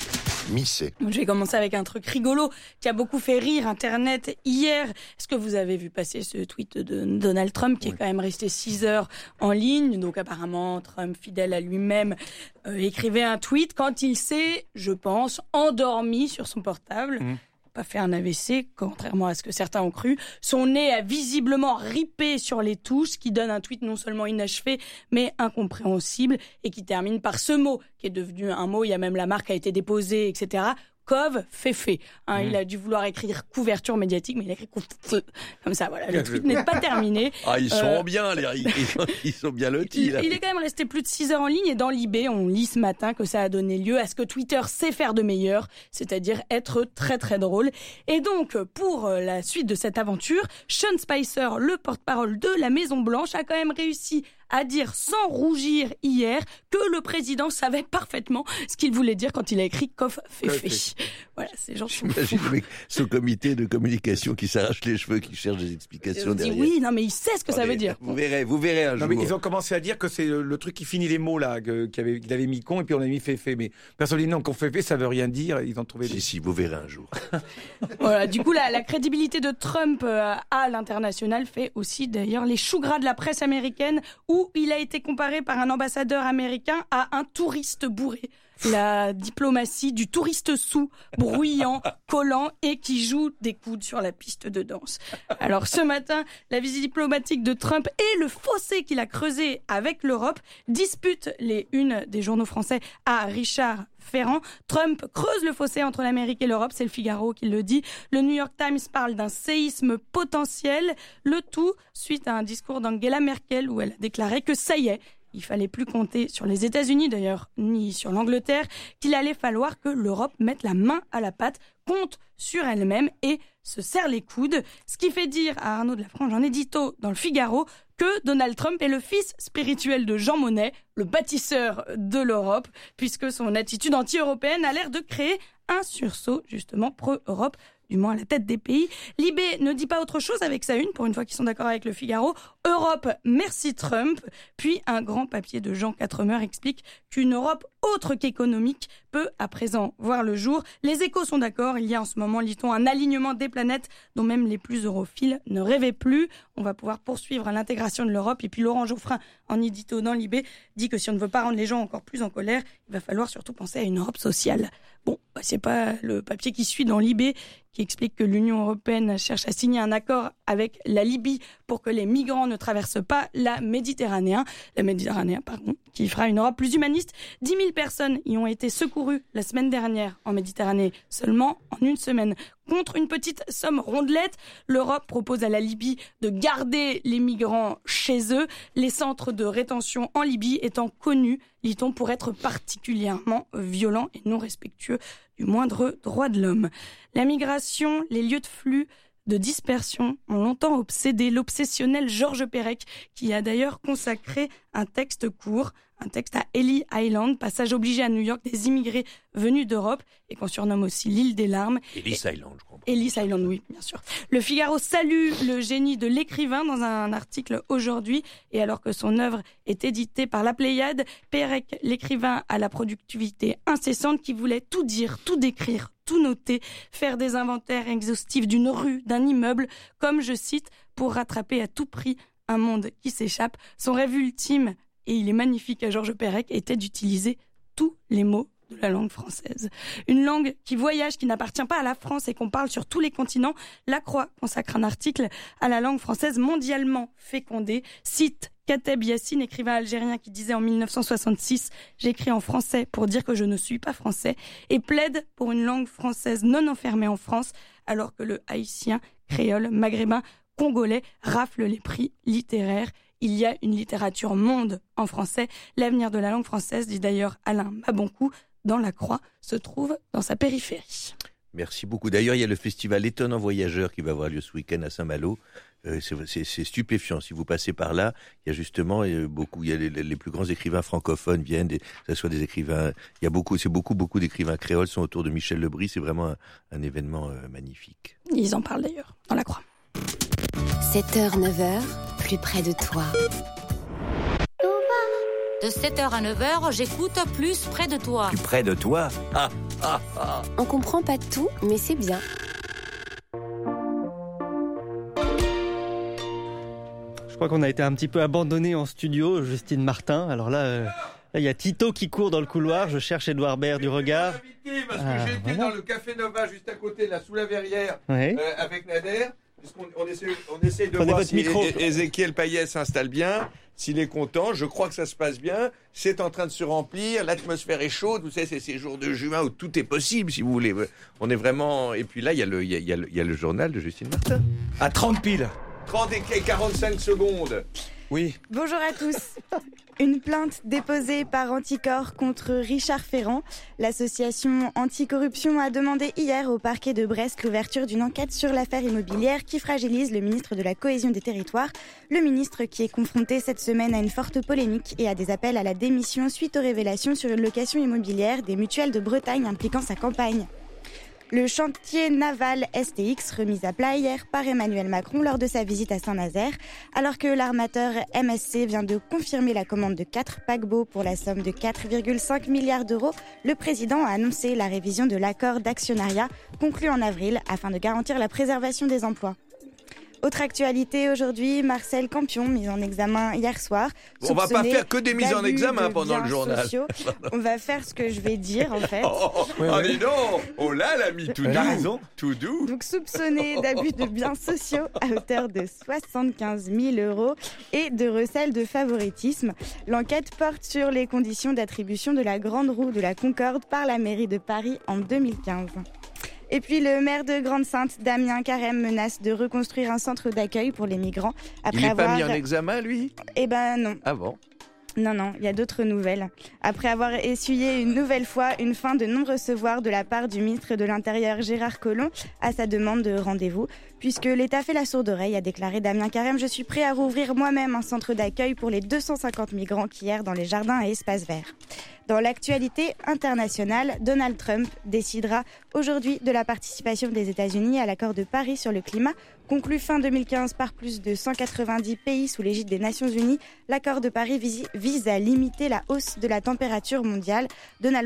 Missé. Je vais commencer avec un truc rigolo qui a beaucoup fait rire Internet hier. Est-ce que vous avez vu passer ce tweet de Donald Trump qui est quand même resté 6 heures en ligne? Donc apparemment, Trump, fidèle à lui-même, écrivait un tweet quand il s'est, je pense, endormi sur son portable. Pas fait un AVC, contrairement à ce que certains ont cru. Son nez a visiblement ripé sur les touches, ce qui donne un tweet non seulement inachevé, mais incompréhensible, et qui termine par ce mot, qui est devenu un mot, il y a même la marque a été déposée, etc. Cove Féfé. Il a dû vouloir écrire couverture médiatique, mais il a écrit comme ça. Voilà, le tweet n'est pas terminé. Ils sont bien, ils sont bien lotis. Il est quand même resté plus de 6 heures en ligne, et dans l'IB, on lit ce matin que ça a donné lieu à ce que Twitter sait faire de meilleur, c'est-à-dire être très très drôle. Et donc, pour la suite de cette aventure, Sean Spicer, le porte-parole de la Maison-Blanche, a quand même réussi à dire sans rougir hier que le président savait parfaitement ce qu'il voulait dire quand il a écrit Cove Féfé. Voilà, ces gens sont fous. J'imagine ce comité de communication qui s'arrache les cheveux, qui cherche des explications derrière. Oui, non, mais il sait ce que ça veut dire. Vous verrez un jour. Mais ils ont commencé à dire que c'est le truc qui finit les mots là, qu'il avait mis con et puis on a mis Féfé. Mais personne dit non, qu'on Féfé, ça veut rien dire. Ils ont trouvé. Si, vous verrez un jour. Voilà, du coup, la crédibilité de Trump à l'international fait aussi d'ailleurs les choux gras de la presse américaine, où il a été comparé par un ambassadeur américain à un touriste bourré. La diplomatie du touriste saoul, bruyant, collant et qui joue des coudes sur la piste de danse. Alors ce matin, la visite diplomatique de Trump et le fossé qu'il a creusé avec l'Europe disputent les unes des journaux français à Richard Ferrand. Trump creuse le fossé entre l'Amérique et l'Europe, c'est le Figaro qui le dit. Le New York Times parle d'un séisme potentiel. Le tout suite à un discours d'Angela Merkel où elle a déclaré que ça y est, il fallait plus compter sur les États-Unis d'ailleurs, ni sur l'Angleterre, qu'il allait falloir que l'Europe mette la main à la pâte, compte sur elle-même et se serre les coudes. Ce qui fait dire à Arnaud de la Frange en édito dans le Figaro que Donald Trump est le fils spirituel de Jean Monnet, le bâtisseur de l'Europe, puisque son attitude anti-européenne a l'air de créer un sursaut justement pro-Europe, du moins à la tête des pays. Libé ne dit pas autre chose avec sa une, pour une fois qu'ils sont d'accord avec le Figaro. Europe, merci Trump. Puis un grand papier de Jean Quatremer explique qu'une Europe autre qu'économique peut à présent voir le jour. Les Échos sont d'accord, il y a en ce moment, lit-on, un alignement des planètes dont même les plus europhiles ne rêvaient plus. On va pouvoir poursuivre l'intégration de l'Europe. Et puis Laurent Geoffrin, en édito dans Libé, dit que si on ne veut pas rendre les gens encore plus en colère, il va falloir surtout penser à une Europe sociale. Bon, c'est pas le papier qui suit dans Libé qui explique que l'Union européenne cherche à signer un accord avec la Libye pour que les migrants ne traversent pas la Méditerranée, qui fera une Europe plus humaniste. 10 000 personnes y ont été secourues la semaine dernière en Méditerranée, seulement en une semaine. Contre une petite somme rondelette, l'Europe propose à la Libye de garder les migrants chez eux, les centres de rétention en Libye étant connus, lit-on, pour être particulièrement violents et non respectueux du moindre droit de l'homme. La migration, les lieux de flux, de dispersion ont longtemps obsédé l'obsessionnel Georges Perec, qui a d'ailleurs consacré un texte court, un texte à Ellis Island, passage obligé à New York des immigrés venus d'Europe et qu'on surnomme aussi l'île des larmes. Ellis Island, je crois. Ellis Island, oui, bien sûr. Le Figaro salue le génie de l'écrivain dans un article aujourd'hui, et alors que son œuvre est éditée par la Pléiade, Perec, l'écrivain à la productivité incessante qui voulait tout dire, tout décrire, tout noter, faire des inventaires exhaustifs d'une rue, d'un immeuble, comme, je cite, pour rattraper à tout prix un monde qui s'échappe. Son rêve ultime, et il est magnifique à Georges Perec, était d'utiliser tous les mots de la langue française. Une langue qui voyage, qui n'appartient pas à la France et qu'on parle sur tous les continents. La Croix consacre un article à la langue française mondialement fécondée. Cite Kateb Yassine, écrivain algérien qui disait en 1966 « J'écris en français pour dire que je ne suis pas français » et plaide pour une langue française non enfermée en France alors que le haïtien, créole, maghrébin, congolais rafle les prix littéraires. Il y a une littérature monde en français. L'avenir de la langue française, dit d'ailleurs Alain Maboncou, dans La Croix, se trouve dans sa périphérie. Merci beaucoup. D'ailleurs, il y a le festival Étonnant Voyageur qui va avoir lieu ce week-end à Saint-Malo. C'est stupéfiant. Si vous passez par là, il y a justement beaucoup. Il y a les plus grands écrivains francophones viennent, que ce soit des écrivains. Il y a beaucoup d'écrivains créoles sont autour de Michel Lebris. C'est vraiment un événement magnifique. Ils en parlent d'ailleurs dans la Croix. 7h, 9h, plus près de toi. De 7h à 9h, j'écoute plus près de toi. Plus près de toi? On comprend pas tout, mais c'est bien. Je crois qu'on a été un petit peu abandonné en studio, Justine Martin. Alors là, il y a Tito qui court dans le couloir. Je cherche Édouard Baird du Regard. Parce que j'étais dans le Café Nova juste à côté, là, sous la verrière, avec Nader. On essaie de voir si Ézéchiel Payet s'installe bien, s'il est content. Je crois que ça se passe bien. C'est en train de se remplir. L'atmosphère est chaude. Vous savez, c'est ces jours de juin où tout est possible, si vous voulez. On est vraiment... Et puis là, il y a le journal de Justine Martin. À 30 piles. 30 et 45 secondes. Oui. Bonjour à tous. Une plainte déposée par Anticorps contre Richard Ferrand. L'association anticorruption a demandé hier au parquet de Brest l'ouverture d'une enquête sur l'affaire immobilière qui fragilise le ministre de la Cohésion des Territoires. Le ministre qui est confronté cette semaine à une forte polémique et à des appels à la démission suite aux révélations sur une location immobilière des mutuelles de Bretagne impliquant sa campagne. Le chantier naval STX remis à plat hier par Emmanuel Macron lors de sa visite à Saint-Nazaire, alors que l'armateur MSC vient de confirmer la commande de 4 paquebots pour la somme de 4,5 milliards d'euros. Le président a annoncé la révision de l'accord d'actionnariat conclu en avril afin de garantir la préservation des emplois. Autre actualité aujourd'hui, Marcel Campion, mis en examen hier soir. On va pas faire que des mises en examen pendant le journal. On va faire ce que je vais dire en fait. Dis donc. Oh là, l'ami, tout doux. Donc soupçonné d'abus de biens sociaux à hauteur de 75 000 euros et de recel de favoritisme. L'enquête porte sur les conditions d'attribution de la grande roue de la Concorde par la mairie de Paris en 2015. Et puis le maire de Grande-Synthe, Damien Carême, menace de reconstruire un centre d'accueil pour les migrants. Il n'est pas mis en examen, lui ? Eh ben non. Ah bon ? Non, il y a d'autres nouvelles. Après avoir essuyé une nouvelle fois une fin de non-recevoir de la part du ministre de l'Intérieur Gérard Collomb à sa demande de rendez-vous, puisque l'État fait la sourde oreille, a déclaré Damien Carême, je suis prêt à rouvrir moi-même un centre d'accueil pour les 250 migrants qui errent dans les jardins et espaces verts. Dans l'actualité internationale, Donald Trump décidera aujourd'hui de la participation des États-Unis à l'accord de Paris sur le climat, conclu fin 2015 par plus de 190 pays sous l'égide des Nations Unies. L'accord de Paris vise à limiter la hausse de la température mondiale. Donald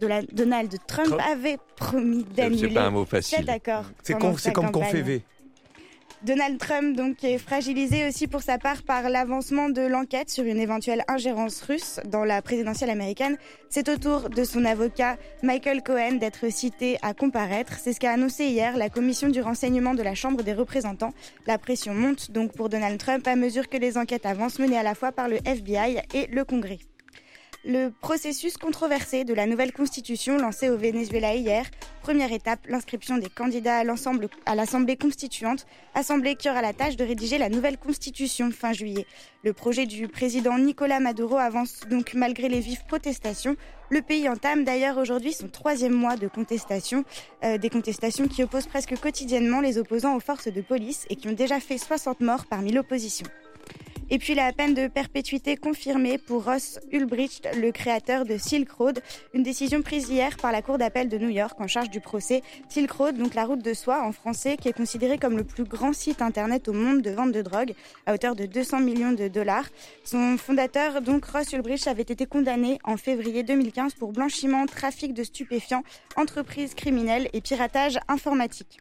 Trump avait promis d'annuler cet accord. C'est comme Confévé. Donald Trump donc est fragilisé aussi pour sa part par l'avancement de l'enquête sur une éventuelle ingérence russe dans la présidentielle américaine. C'est au tour de son avocat Michael Cohen d'être cité à comparaître. C'est ce qu'a annoncé hier la commission du renseignement de la Chambre des représentants. La pression monte donc pour Donald Trump à mesure que les enquêtes avancent menées à la fois par le FBI et le Congrès. Le processus controversé de la nouvelle constitution lancée au Venezuela hier. Première étape, l'inscription des candidats à l'Assemblée constituante, assemblée qui aura la tâche de rédiger la nouvelle constitution fin juillet. Le projet du président Nicolás Maduro avance donc malgré les vives protestations. Le pays entame d'ailleurs aujourd'hui son 3e mois de contestation, des contestations qui opposent presque quotidiennement les opposants aux forces de police et qui ont déjà fait 60 morts parmi l'opposition. Et puis la peine de perpétuité confirmée pour Ross Ulbricht, le créateur de Silk Road. Une décision prise hier par la Cour d'appel de New York en charge du procès. Silk Road, donc la route de soie en français, qui est considéré comme le plus grand site internet au monde de vente de drogue, à hauteur de 200 millions de dollars. Son fondateur, donc Ross Ulbricht, avait été condamné en février 2015 pour blanchiment, trafic de stupéfiants, entreprise criminelle et piratage informatique.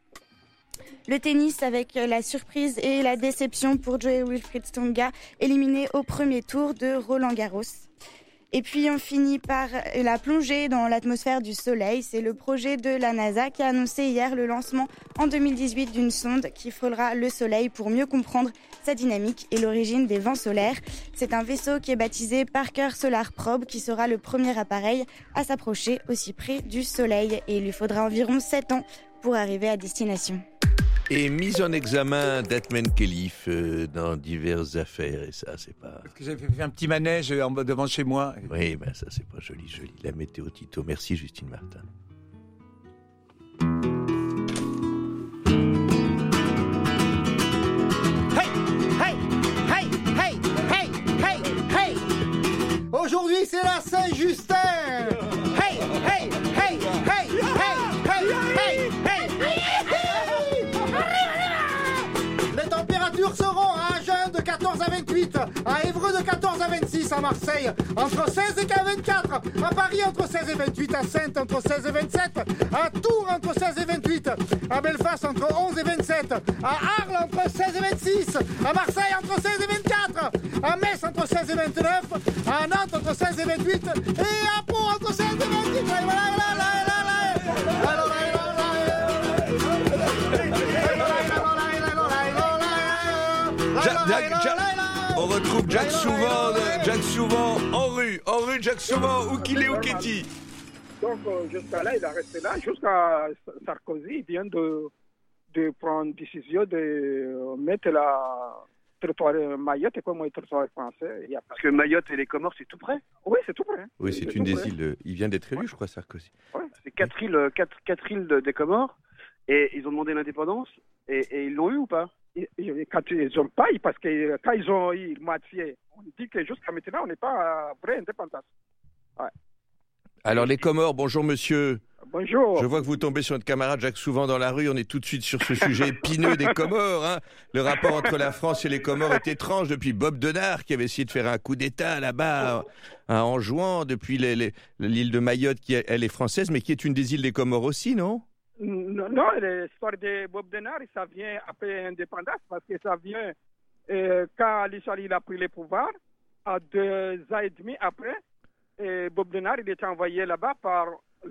Le tennis avec la surprise et la déception pour Joe-Wilfried Tsonga, éliminé au premier tour de Roland-Garros. Et puis on finit par la plongée dans l'atmosphère du Soleil. C'est le projet de la NASA qui a annoncé hier le lancement en 2018 d'une sonde qui frôlera le Soleil pour mieux comprendre sa dynamique et l'origine des vents solaires. C'est un vaisseau qui est baptisé Parker Solar Probe qui sera le premier appareil à s'approcher aussi près du Soleil. Et il lui faudra environ 7 ans pour arriver à destination. Et mise en examen d'Atman Khelif dans diverses affaires, et ça, c'est pas... Parce que j'avais fait un petit manège devant chez moi. Oui, ben ça, c'est pas joli. La météo Tito. Merci, Justine Martin. Aujourd'hui, c'est la Saint-Justin. Hey, hey, hey, hey, hey, hey, hey, hey. Les températures seront à Agen de 14 à 28, à Évreux de 14 à 26, à Marseille entre 16 et 24, à Paris entre 16 et 28, à Saintes entre 16 et 27, à Tours entre 16 et 28, à Belfast entre 11 et 27, à Arles entre 16 et 26, à Marseille entre 16 et 24, à Metz entre 16 et 29, à Nantes entre 16 et 28, et à Pau entre 16 et 28. On retrouve Jack Souvent en rue, Jack Souvent, où qu'il est, où qu'est-il? Donc jusqu'à là, il a resté là, jusqu'à Sarkozy, il vient de prendre décision de mettre la territoire Mayotte et comme le territoire français. Parce que Mayotte et les Comores, c'est tout près. Oui, c'est tout près. Oui, c'est une des îles. Il vient d'être élu, je crois, Sarkozy. Ouais, c'est 4 îles des Comores et ils ont demandé l'indépendance et ils l'ont eu ou pas? Quand ils n'ont pas eu, parce que quand ils ont eu moitié, on dit que jusqu'à maintenant, on n'est pas à vraie indépendance. Ouais. Alors les Comores, bonjour monsieur. Bonjour. Je vois que vous tombez sur notre camarade Jacques Souvent dans la rue. On est tout de suite sur ce sujet épineux des Comores. Hein. Le rapport entre la France et les Comores est étrange depuis Bob Denard qui avait essayé de faire un coup d'État là-bas en jouant depuis l'île de Mayotte qui elle est française mais qui est une des îles des Comores aussi, non? Non, l'histoire de Bob Denard, ça vient après l'indépendance parce que ça vient quand Ali Salih a pris le pouvoir, à 2 ans et demi après, Bob Denard il était envoyé là-bas par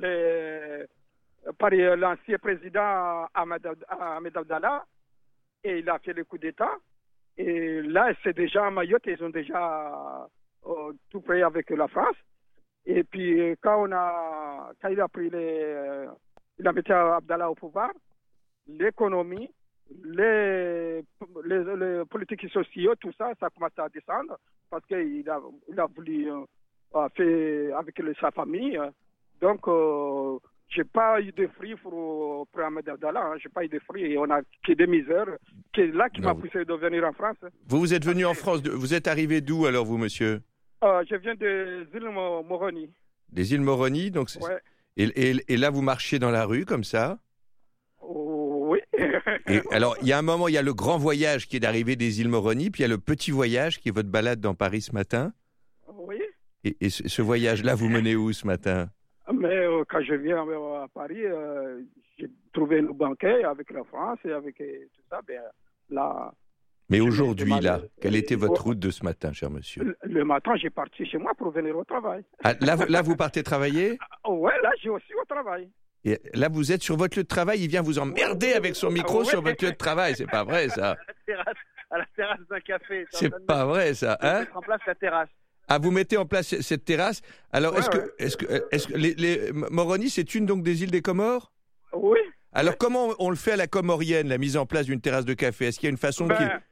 l'ancien président Ahmed Abdallah et il a fait le coup d'État. Et là, c'est déjà à Mayotte, ils ont déjà tout pris avec la France. Et puis, quand il a pris il a mis Abdallah au pouvoir, l'économie, les politiques sociaux, tout ça, ça commence à descendre parce qu'il a voulu faire avec sa famille. Donc, j'ai pas eu de fruits pour Ahmed Abdallah. J'ai pas eu de fruits et on a que des misères. C'est là qui m'a poussé de venir en France. Vous êtes venu en France. Vous êtes arrivé d'où alors, vous, monsieur? Je viens des îles Moroni. Des îles Moroni, donc. Ouais. Et là, vous marchiez dans la rue comme ça? Oui. Et alors, il y a un moment, il y a le grand voyage qui est d'arriver des îles Moroni, puis il y a le petit voyage qui est votre balade dans Paris ce matin. Oui. Et ce voyage-là, vous menez où ce matin? Mais quand je viens à Paris, j'ai trouvé le banquet avec la France et avec tout ça. Ben, là. Mais aujourd'hui, là, quelle était votre route de ce matin, cher monsieur? Le matin, j'ai parti chez moi pour venir au travail. Ah, là, vous partez travailler? Ouais, là, j'ai aussi au travail. Et là, vous êtes sur votre lieu de travail, il vient vous emmerder avec son micro sur votre lieu de travail. C'est pas vrai, ça? À la terrasse d'un café. C'est pas vrai, ça, hein? Mettre en place la terrasse. Ah, vous mettez en place cette terrasse. Alors, ouais, est-ce que les Moroni, c'est une donc des îles des Comores? Oui. Alors, comment on le fait à la comorienne, la mise en place d'une terrasse de café? Est-ce qu'il y a une façon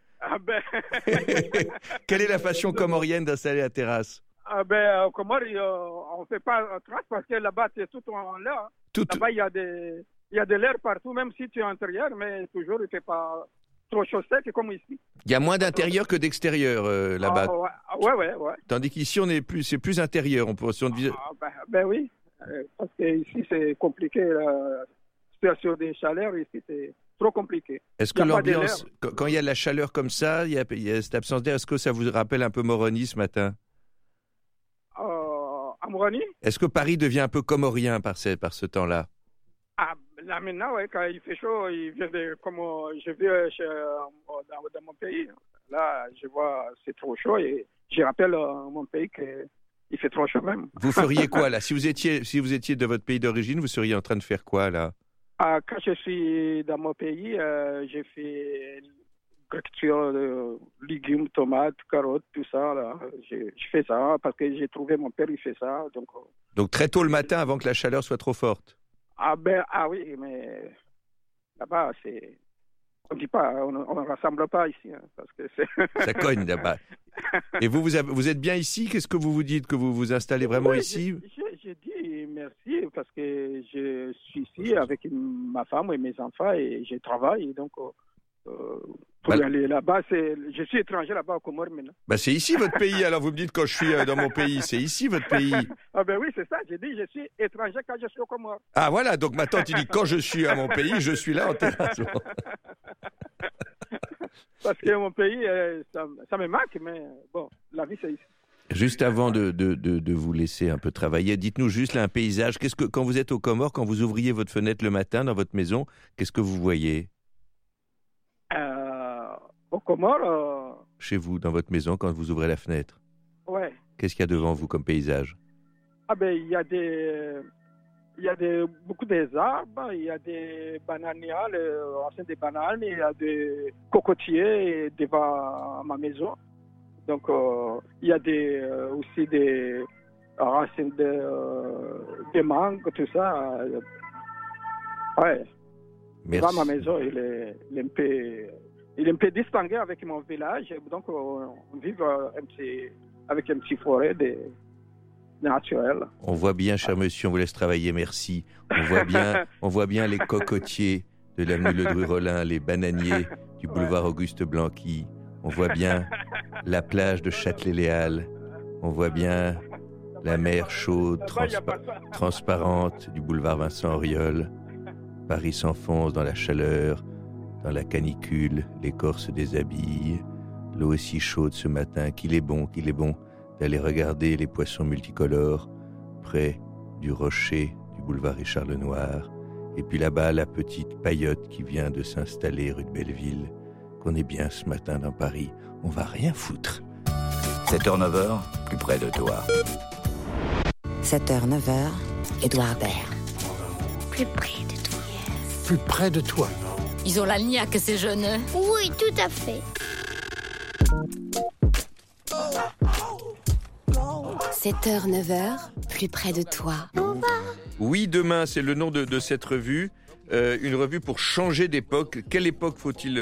Quelle est la façon comorienne d'installer la terrasse? Comores, on ne fait pas terrasse parce que là-bas, c'est tout en l'air. Là-bas, il y a de l'air partout, même si tu es à l'intérieur, mais toujours, il ne fait pas trop chaud sec comme ici. Il y a moins d'intérieur que d'extérieur là-bas. Ouais. Tandis qu'ici, c'est plus intérieur. Oui, parce qu'ici, c'est compliqué. La situation des chaleurs, ici, c'est trop compliqué. Est-ce que l'ambiance, quand il y a de la chaleur comme ça, il y a cette absence d'air, est-ce que ça vous rappelle un peu Moroni ce matin? À Moroni? Est-ce que Paris devient un peu comorien par ce temps-là? Là maintenant, quand il fait chaud, comme je vis dans mon pays. Là, je vois, c'est trop chaud et je rappelle mon pays qu'il fait trop chaud même. Vous feriez quoi là? Si vous étiez de votre pays d'origine, vous seriez en train de faire quoi là? Quand je suis dans mon pays, j'ai fait agriculture de légumes, tomates, carottes, tout ça. Là. Je fais ça parce que j'ai trouvé mon père, il fait ça. Donc très tôt le matin avant que la chaleur soit trop forte? Oui, mais là-bas, on ne dit pas, on ne rassemble pas ici. Hein, parce que ça cogne là-bas. Et vous êtes bien ici? Qu'est-ce que vous vous dites? Que vous vous installez vraiment ici? J'ai dit merci parce que je suis ici avec ma femme et mes enfants et je travaille. Donc, Pour aller là-bas, je suis étranger là-bas aux Comores maintenant. C'est ici votre pays, alors vous me dites quand je suis dans mon pays, c'est ici votre pays. Ah ben oui, c'est ça, j'ai dit je suis étranger quand je suis aux Comores. Ah voilà, donc maintenant tu dis quand je suis à mon pays, je suis là en terrassement. Parce que mon pays, ça me manque, mais bon, la vie c'est ici. Juste avant de vous laisser un peu travailler, dites-nous juste là un paysage. Quand vous êtes aux Comores, quand vous ouvriez votre fenêtre le matin dans votre maison, qu'est-ce que vous voyez? Aux Comores. Chez vous, dans votre maison, quand vous ouvrez la fenêtre. Ouais. Qu'est-ce qu'il y a devant vous comme paysage? Ah ben il y a beaucoup des arbres, il y a des bananias, des bananes, il y a des cocotiers devant ma maison. Donc, il y a aussi des racines de mangue, tout ça. Ouais. Merci. Dans ma maison, il est un peu distingué avec mon village. Donc, on vit avec un petit forêt naturel. On voit bien, cher monsieur, on vous laisse travailler, merci. On voit bien les cocotiers de l'avenue Ledru-Rollin, les bananiers du boulevard Auguste Blanqui. On voit bien la plage de Châtelet-Les Halles. On voit bien la mer chaude, transparente du boulevard Vincent Auriol. Paris s'enfonce dans la chaleur, dans la canicule, l'écorce déshabille. L'eau est si chaude ce matin qu'il est bon d'aller regarder les poissons multicolores près du rocher du boulevard Richard Lenoir. Et puis là-bas, la petite paillote qui vient de s'installer rue de Belleville. Qu'on est bien ce matin dans Paris, on va rien foutre. 7h, 9h, plus près de toi. 7h, 9h, Édouard Baird. Plus près de toi. Plus près de toi. Ils ont la niaque, ces jeunes. Oui, tout à fait. 7h, 9h, plus près de toi. Oui, demain, c'est le nom de cette revue. Une revue pour changer d'époque. Quelle époque faut-il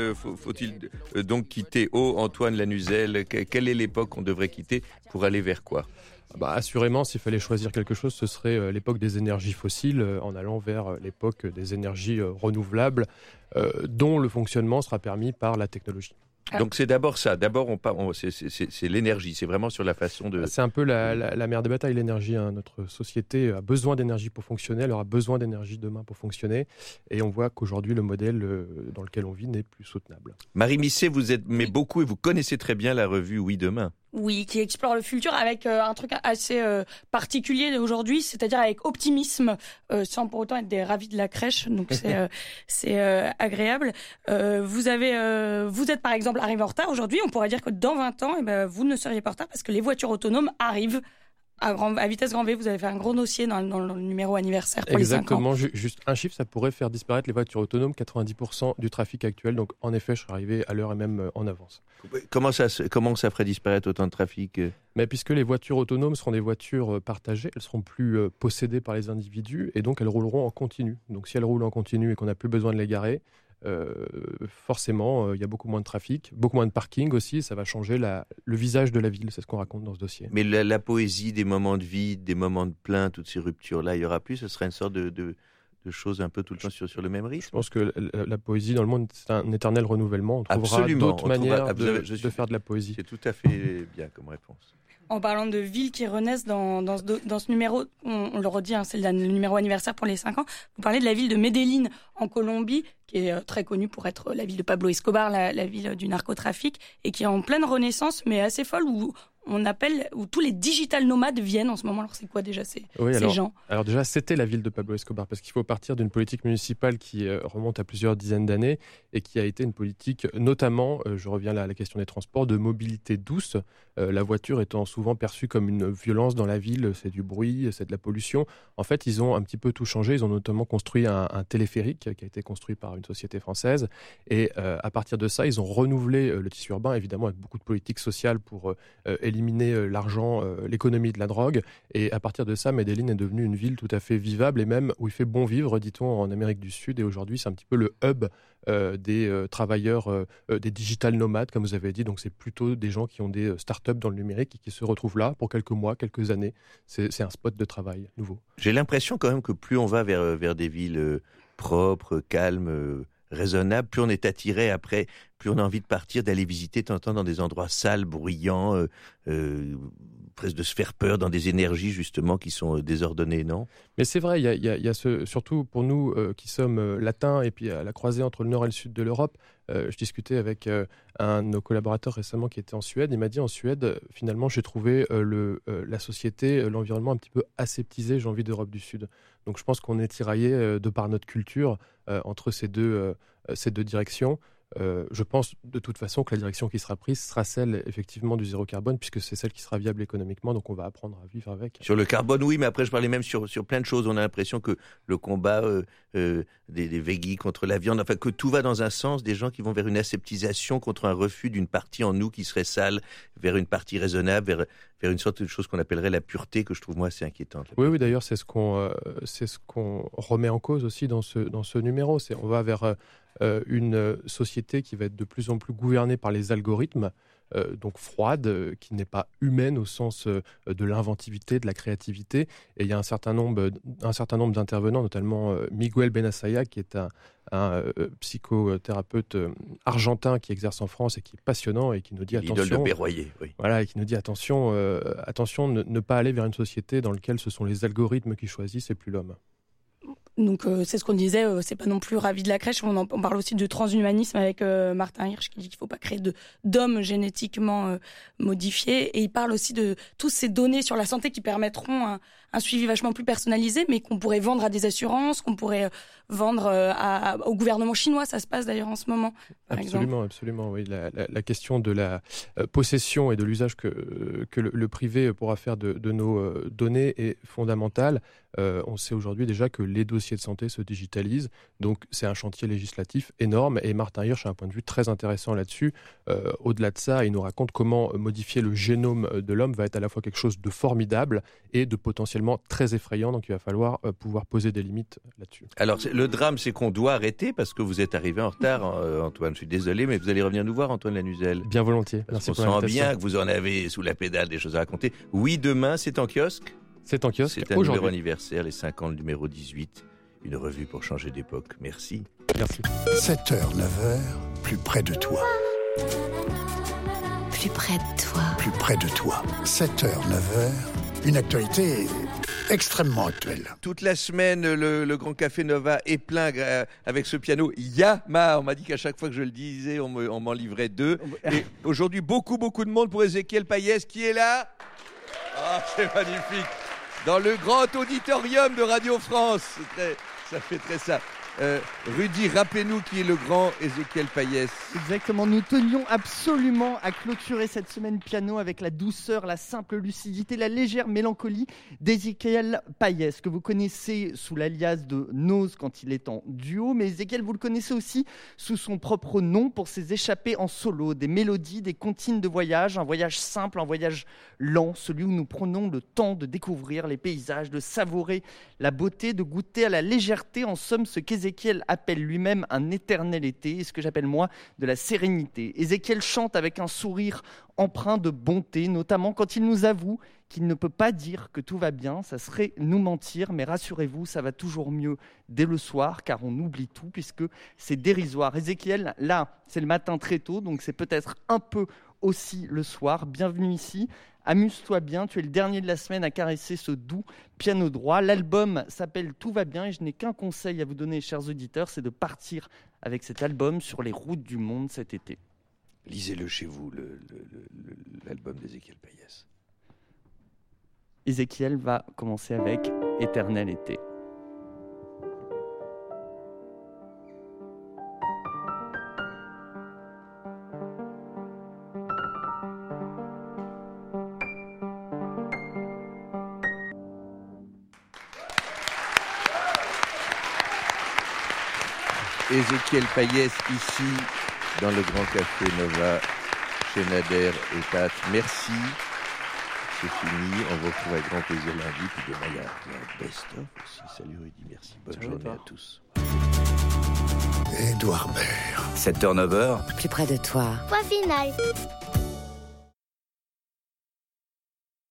donc quitter? Antoine Lanuzel, quelle est l'époque qu'on devrait quitter pour aller vers quoi? Assurément, s'il fallait choisir quelque chose, ce serait l'époque des énergies fossiles, en allant vers l'époque des énergies renouvelables, dont le fonctionnement sera permis par la technologie. Donc c'est d'abord ça. D'abord, c'est l'énergie. C'est vraiment sur la façon de... C'est un peu la mère des batailles, l'énergie. Notre société a besoin d'énergie pour fonctionner. Elle aura besoin d'énergie demain pour fonctionner. Et on voit qu'aujourd'hui, le modèle dans lequel on vit n'est plus soutenable. Marie Misset, vous aimez beaucoup et vous connaissez très bien la revue Oui Demain. Oui, qui explore le futur avec un truc assez particulier aujourd'hui, c'est-à-dire avec optimisme, sans pour autant être des ravis de la crèche. Donc c'est agréable. Vous êtes par exemple arrivé en retard aujourd'hui. On pourrait dire que dans 20 ans, vous ne seriez pas en retard parce que les voitures autonomes arrivent à vitesse grand V. Vous avez fait un gros dossier dans le numéro anniversaire pour Exactement, les 5 ans. Juste un chiffre, ça pourrait faire disparaître les voitures autonomes, 90% du trafic actuel. Donc en effet, je serais arrivé à l'heure et même en avance. Comment ça ferait disparaître autant de trafic? Mais puisque les voitures autonomes seront des voitures partagées, elles seront plus possédées par les individus et donc elles rouleront en continu. Donc si elles roulent en continu et qu'on n'a plus besoin de les garer, forcément, il y a beaucoup moins de trafic, beaucoup moins de parking aussi, ça va changer le visage de la ville, c'est ce qu'on raconte dans ce dossier. Mais la poésie des moments de vide, des moments de plein, toutes ces ruptures-là, il n'y aura plus, ce serait une sorte de choses un peu tout le temps sur le même rythme. Je pense que la poésie dans le monde, c'est un éternel renouvellement. On trouvera d'autres manières de faire de la poésie. C'est tout à fait bien comme réponse. En parlant de villes qui renaissent dans ce numéro, on le redit, c'est le numéro anniversaire pour les 5 ans, vous parlez de la ville de Medellín en Colombie, qui est très connue pour être la ville de Pablo Escobar, la ville du narcotrafic, et qui est en pleine renaissance, mais assez folle, où tous les digital nomades viennent en ce moment. Alors c'est quoi déjà ces gens? Alors déjà, c'était la ville de Pablo Escobar, parce qu'il faut partir d'une politique municipale qui remonte à plusieurs dizaines d'années et qui a été une politique, notamment, je reviens là à la question des transports, de mobilité douce, la voiture étant souvent perçue comme une violence dans la ville, c'est du bruit, c'est de la pollution. En fait, ils ont un petit peu tout changé, ils ont notamment construit un téléphérique qui a été construit par une société française, et à partir de ça, ils ont renouvelé le tissu urbain, évidemment avec beaucoup de politiques sociales pour éliminer l'argent, l'économie de la drogue. Et à partir de ça, Medellín est devenue une ville tout à fait vivable et même où il fait bon vivre, dit-on, en Amérique du Sud. Et aujourd'hui, c'est un petit peu le hub des travailleurs, des digital nomades, comme vous avez dit. Donc, c'est plutôt des gens qui ont des startups dans le numérique et qui se retrouvent là pour quelques mois, quelques années. C'est un spot de travail nouveau. J'ai l'impression quand même que plus on va vers des villes propres, calmes, raisonnable, plus on est attiré après plus on a envie de partir, d'aller visiter de temps en temps dans des endroits sales, bruyants, presque de se faire peur dans des énergies justement qui sont désordonnées, non? Mais c'est vrai, il y a surtout pour nous qui sommes latins et puis à la croisée entre le nord et le sud de l'Europe. Je discutais avec un de nos collaborateurs récemment qui était en Suède. Il m'a dit en Suède, finalement, j'ai trouvé la société, l'environnement un petit peu aseptisé, j'ai envie, d'Europe du Sud. Donc je pense qu'on est tiraillé de par notre culture entre ces deux directions. Je pense de toute façon que la direction qui sera prise sera celle effectivement du zéro carbone, puisque c'est celle qui sera viable économiquement, donc on va apprendre à vivre avec. Sur le carbone, oui, mais après je parlais même sur plein de choses. On a l'impression que le combat des véganes contre la viande, enfin que tout va dans un sens, des gens qui vont vers une aseptisation contre un refus d'une partie en nous qui serait sale, vers une partie raisonnable, vers une sorte de chose qu'on appellerait la pureté, que je trouve moi assez inquiétante. Oui, d'ailleurs c'est ce qu'on remet en cause aussi dans ce numéro. On va vers une société qui va être de plus en plus gouvernée par les algorithmes, donc froide, qui n'est pas humaine au sens de l'inventivité, de la créativité. Et il y a un certain nombre d'intervenants, notamment Miguel Benassaya, qui est un psychothérapeute argentin qui exerce en France et qui est passionnant et qui nous dit attention. L'idole de Berroyer, oui. Voilà, et qui nous dit attention, ne pas aller vers une société dans laquelle ce sont les algorithmes qui choisissent et plus l'homme. Donc c'est ce qu'on disait, c'est pas non plus ravi de la crèche. On parle aussi de transhumanisme avec Martin Hirsch qui dit qu'il faut pas créer d'hommes génétiquement modifiés. Et il parle aussi de toutes ces données sur la santé qui permettront un suivi vachement plus personnalisé, mais qu'on pourrait vendre à des assurances, qu'on pourrait vendre au gouvernement chinois. Ça se passe d'ailleurs en ce moment, par exemple. Absolument, oui. La question de la possession et de l'usage que le privé pourra faire de nos données est fondamentale. On sait aujourd'hui déjà que les dossiers de santé se digitalisent, donc c'est un chantier législatif énorme, et Martin Hirsch a un point de vue très intéressant là-dessus. Au-delà de ça, il nous raconte comment modifier le génome de l'homme va être à la fois quelque chose de formidable et de potentiellement très effrayant, donc il va falloir pouvoir poser des limites là-dessus. Alors le drame, c'est qu'on doit arrêter parce que vous êtes arrivé en retard, Antoine, je suis désolé, mais vous allez revenir nous voir, Antoine Lanuzel. Bien volontiers. Parce qu'on sent bien que vous en avez sous la pédale des choses à raconter. Oui, demain, c'est en kiosque. C'est en kiosque C'est un numéro anniversaire, les 5 ans, le numéro 18. Une revue pour changer d'époque. Merci. 7h, 9h, plus près de toi. Plus près de toi. Plus près de toi. 7h, 9h, une actualité extrêmement actuelle. Toute la semaine, le Grand Café Nova est plein avec ce piano Yamaha. On m'a dit qu'à chaque fois que je le disais, on m'en livrait 2. Et aujourd'hui, beaucoup de monde pour Ézéchiel Payès qui est là. Ah, c'est magnifique. Dans le grand auditorium de Radio France. Ça fait très ça. Rudy, rappelez-nous qui est le grand Ézéchiel Payès. Exactement, nous tenions absolument à clôturer cette semaine piano avec la douceur, la simple lucidité, la légère mélancolie d'Ézéchiel Payès, que vous connaissez sous l'alias de Nose quand il est en duo, mais Ézéchiel, vous le connaissez aussi sous son propre nom pour ses échappées en solo, des mélodies, des comptines de voyage, un voyage simple, un voyage lent, celui où nous prenons le temps de découvrir les paysages, de savourer la beauté, de goûter à la légèreté, en somme ce qu'Ézéchiel appelle lui-même un éternel été, et ce que j'appelle moi de la sérénité. Ézéchiel chante avec un sourire empreint de bonté, notamment quand il nous avoue qu'il ne peut pas dire que tout va bien, ça serait nous mentir, mais rassurez-vous, ça va toujours mieux dès le soir, car on oublie tout, puisque c'est dérisoire. Ézéchiel, là, c'est le matin très tôt, donc c'est peut-être un peu aussi le soir. Bienvenue ici. Amuse-toi bien, tu es le dernier de la semaine à caresser ce doux piano droit. L'album s'appelle Tout va bien et je n'ai qu'un conseil à vous donner, chers auditeurs, c'est de partir avec cet album sur les routes du monde cet été. Lisez-le chez vous, l'album d'Ézéchiel Payès. Ézéchiel va commencer avec Éternel été. Ézéchiel Payès ici dans le Grand Café Nova chez Nader et Tat. Merci. C'est fini. On vous retrouve avec grand plaisir lundi. Puis demain, il y a un best-of aussi. Salut Rudy, merci. Bonne journée à tous. Édouard Baird. 7h, 9h. Plus près de toi. Point final.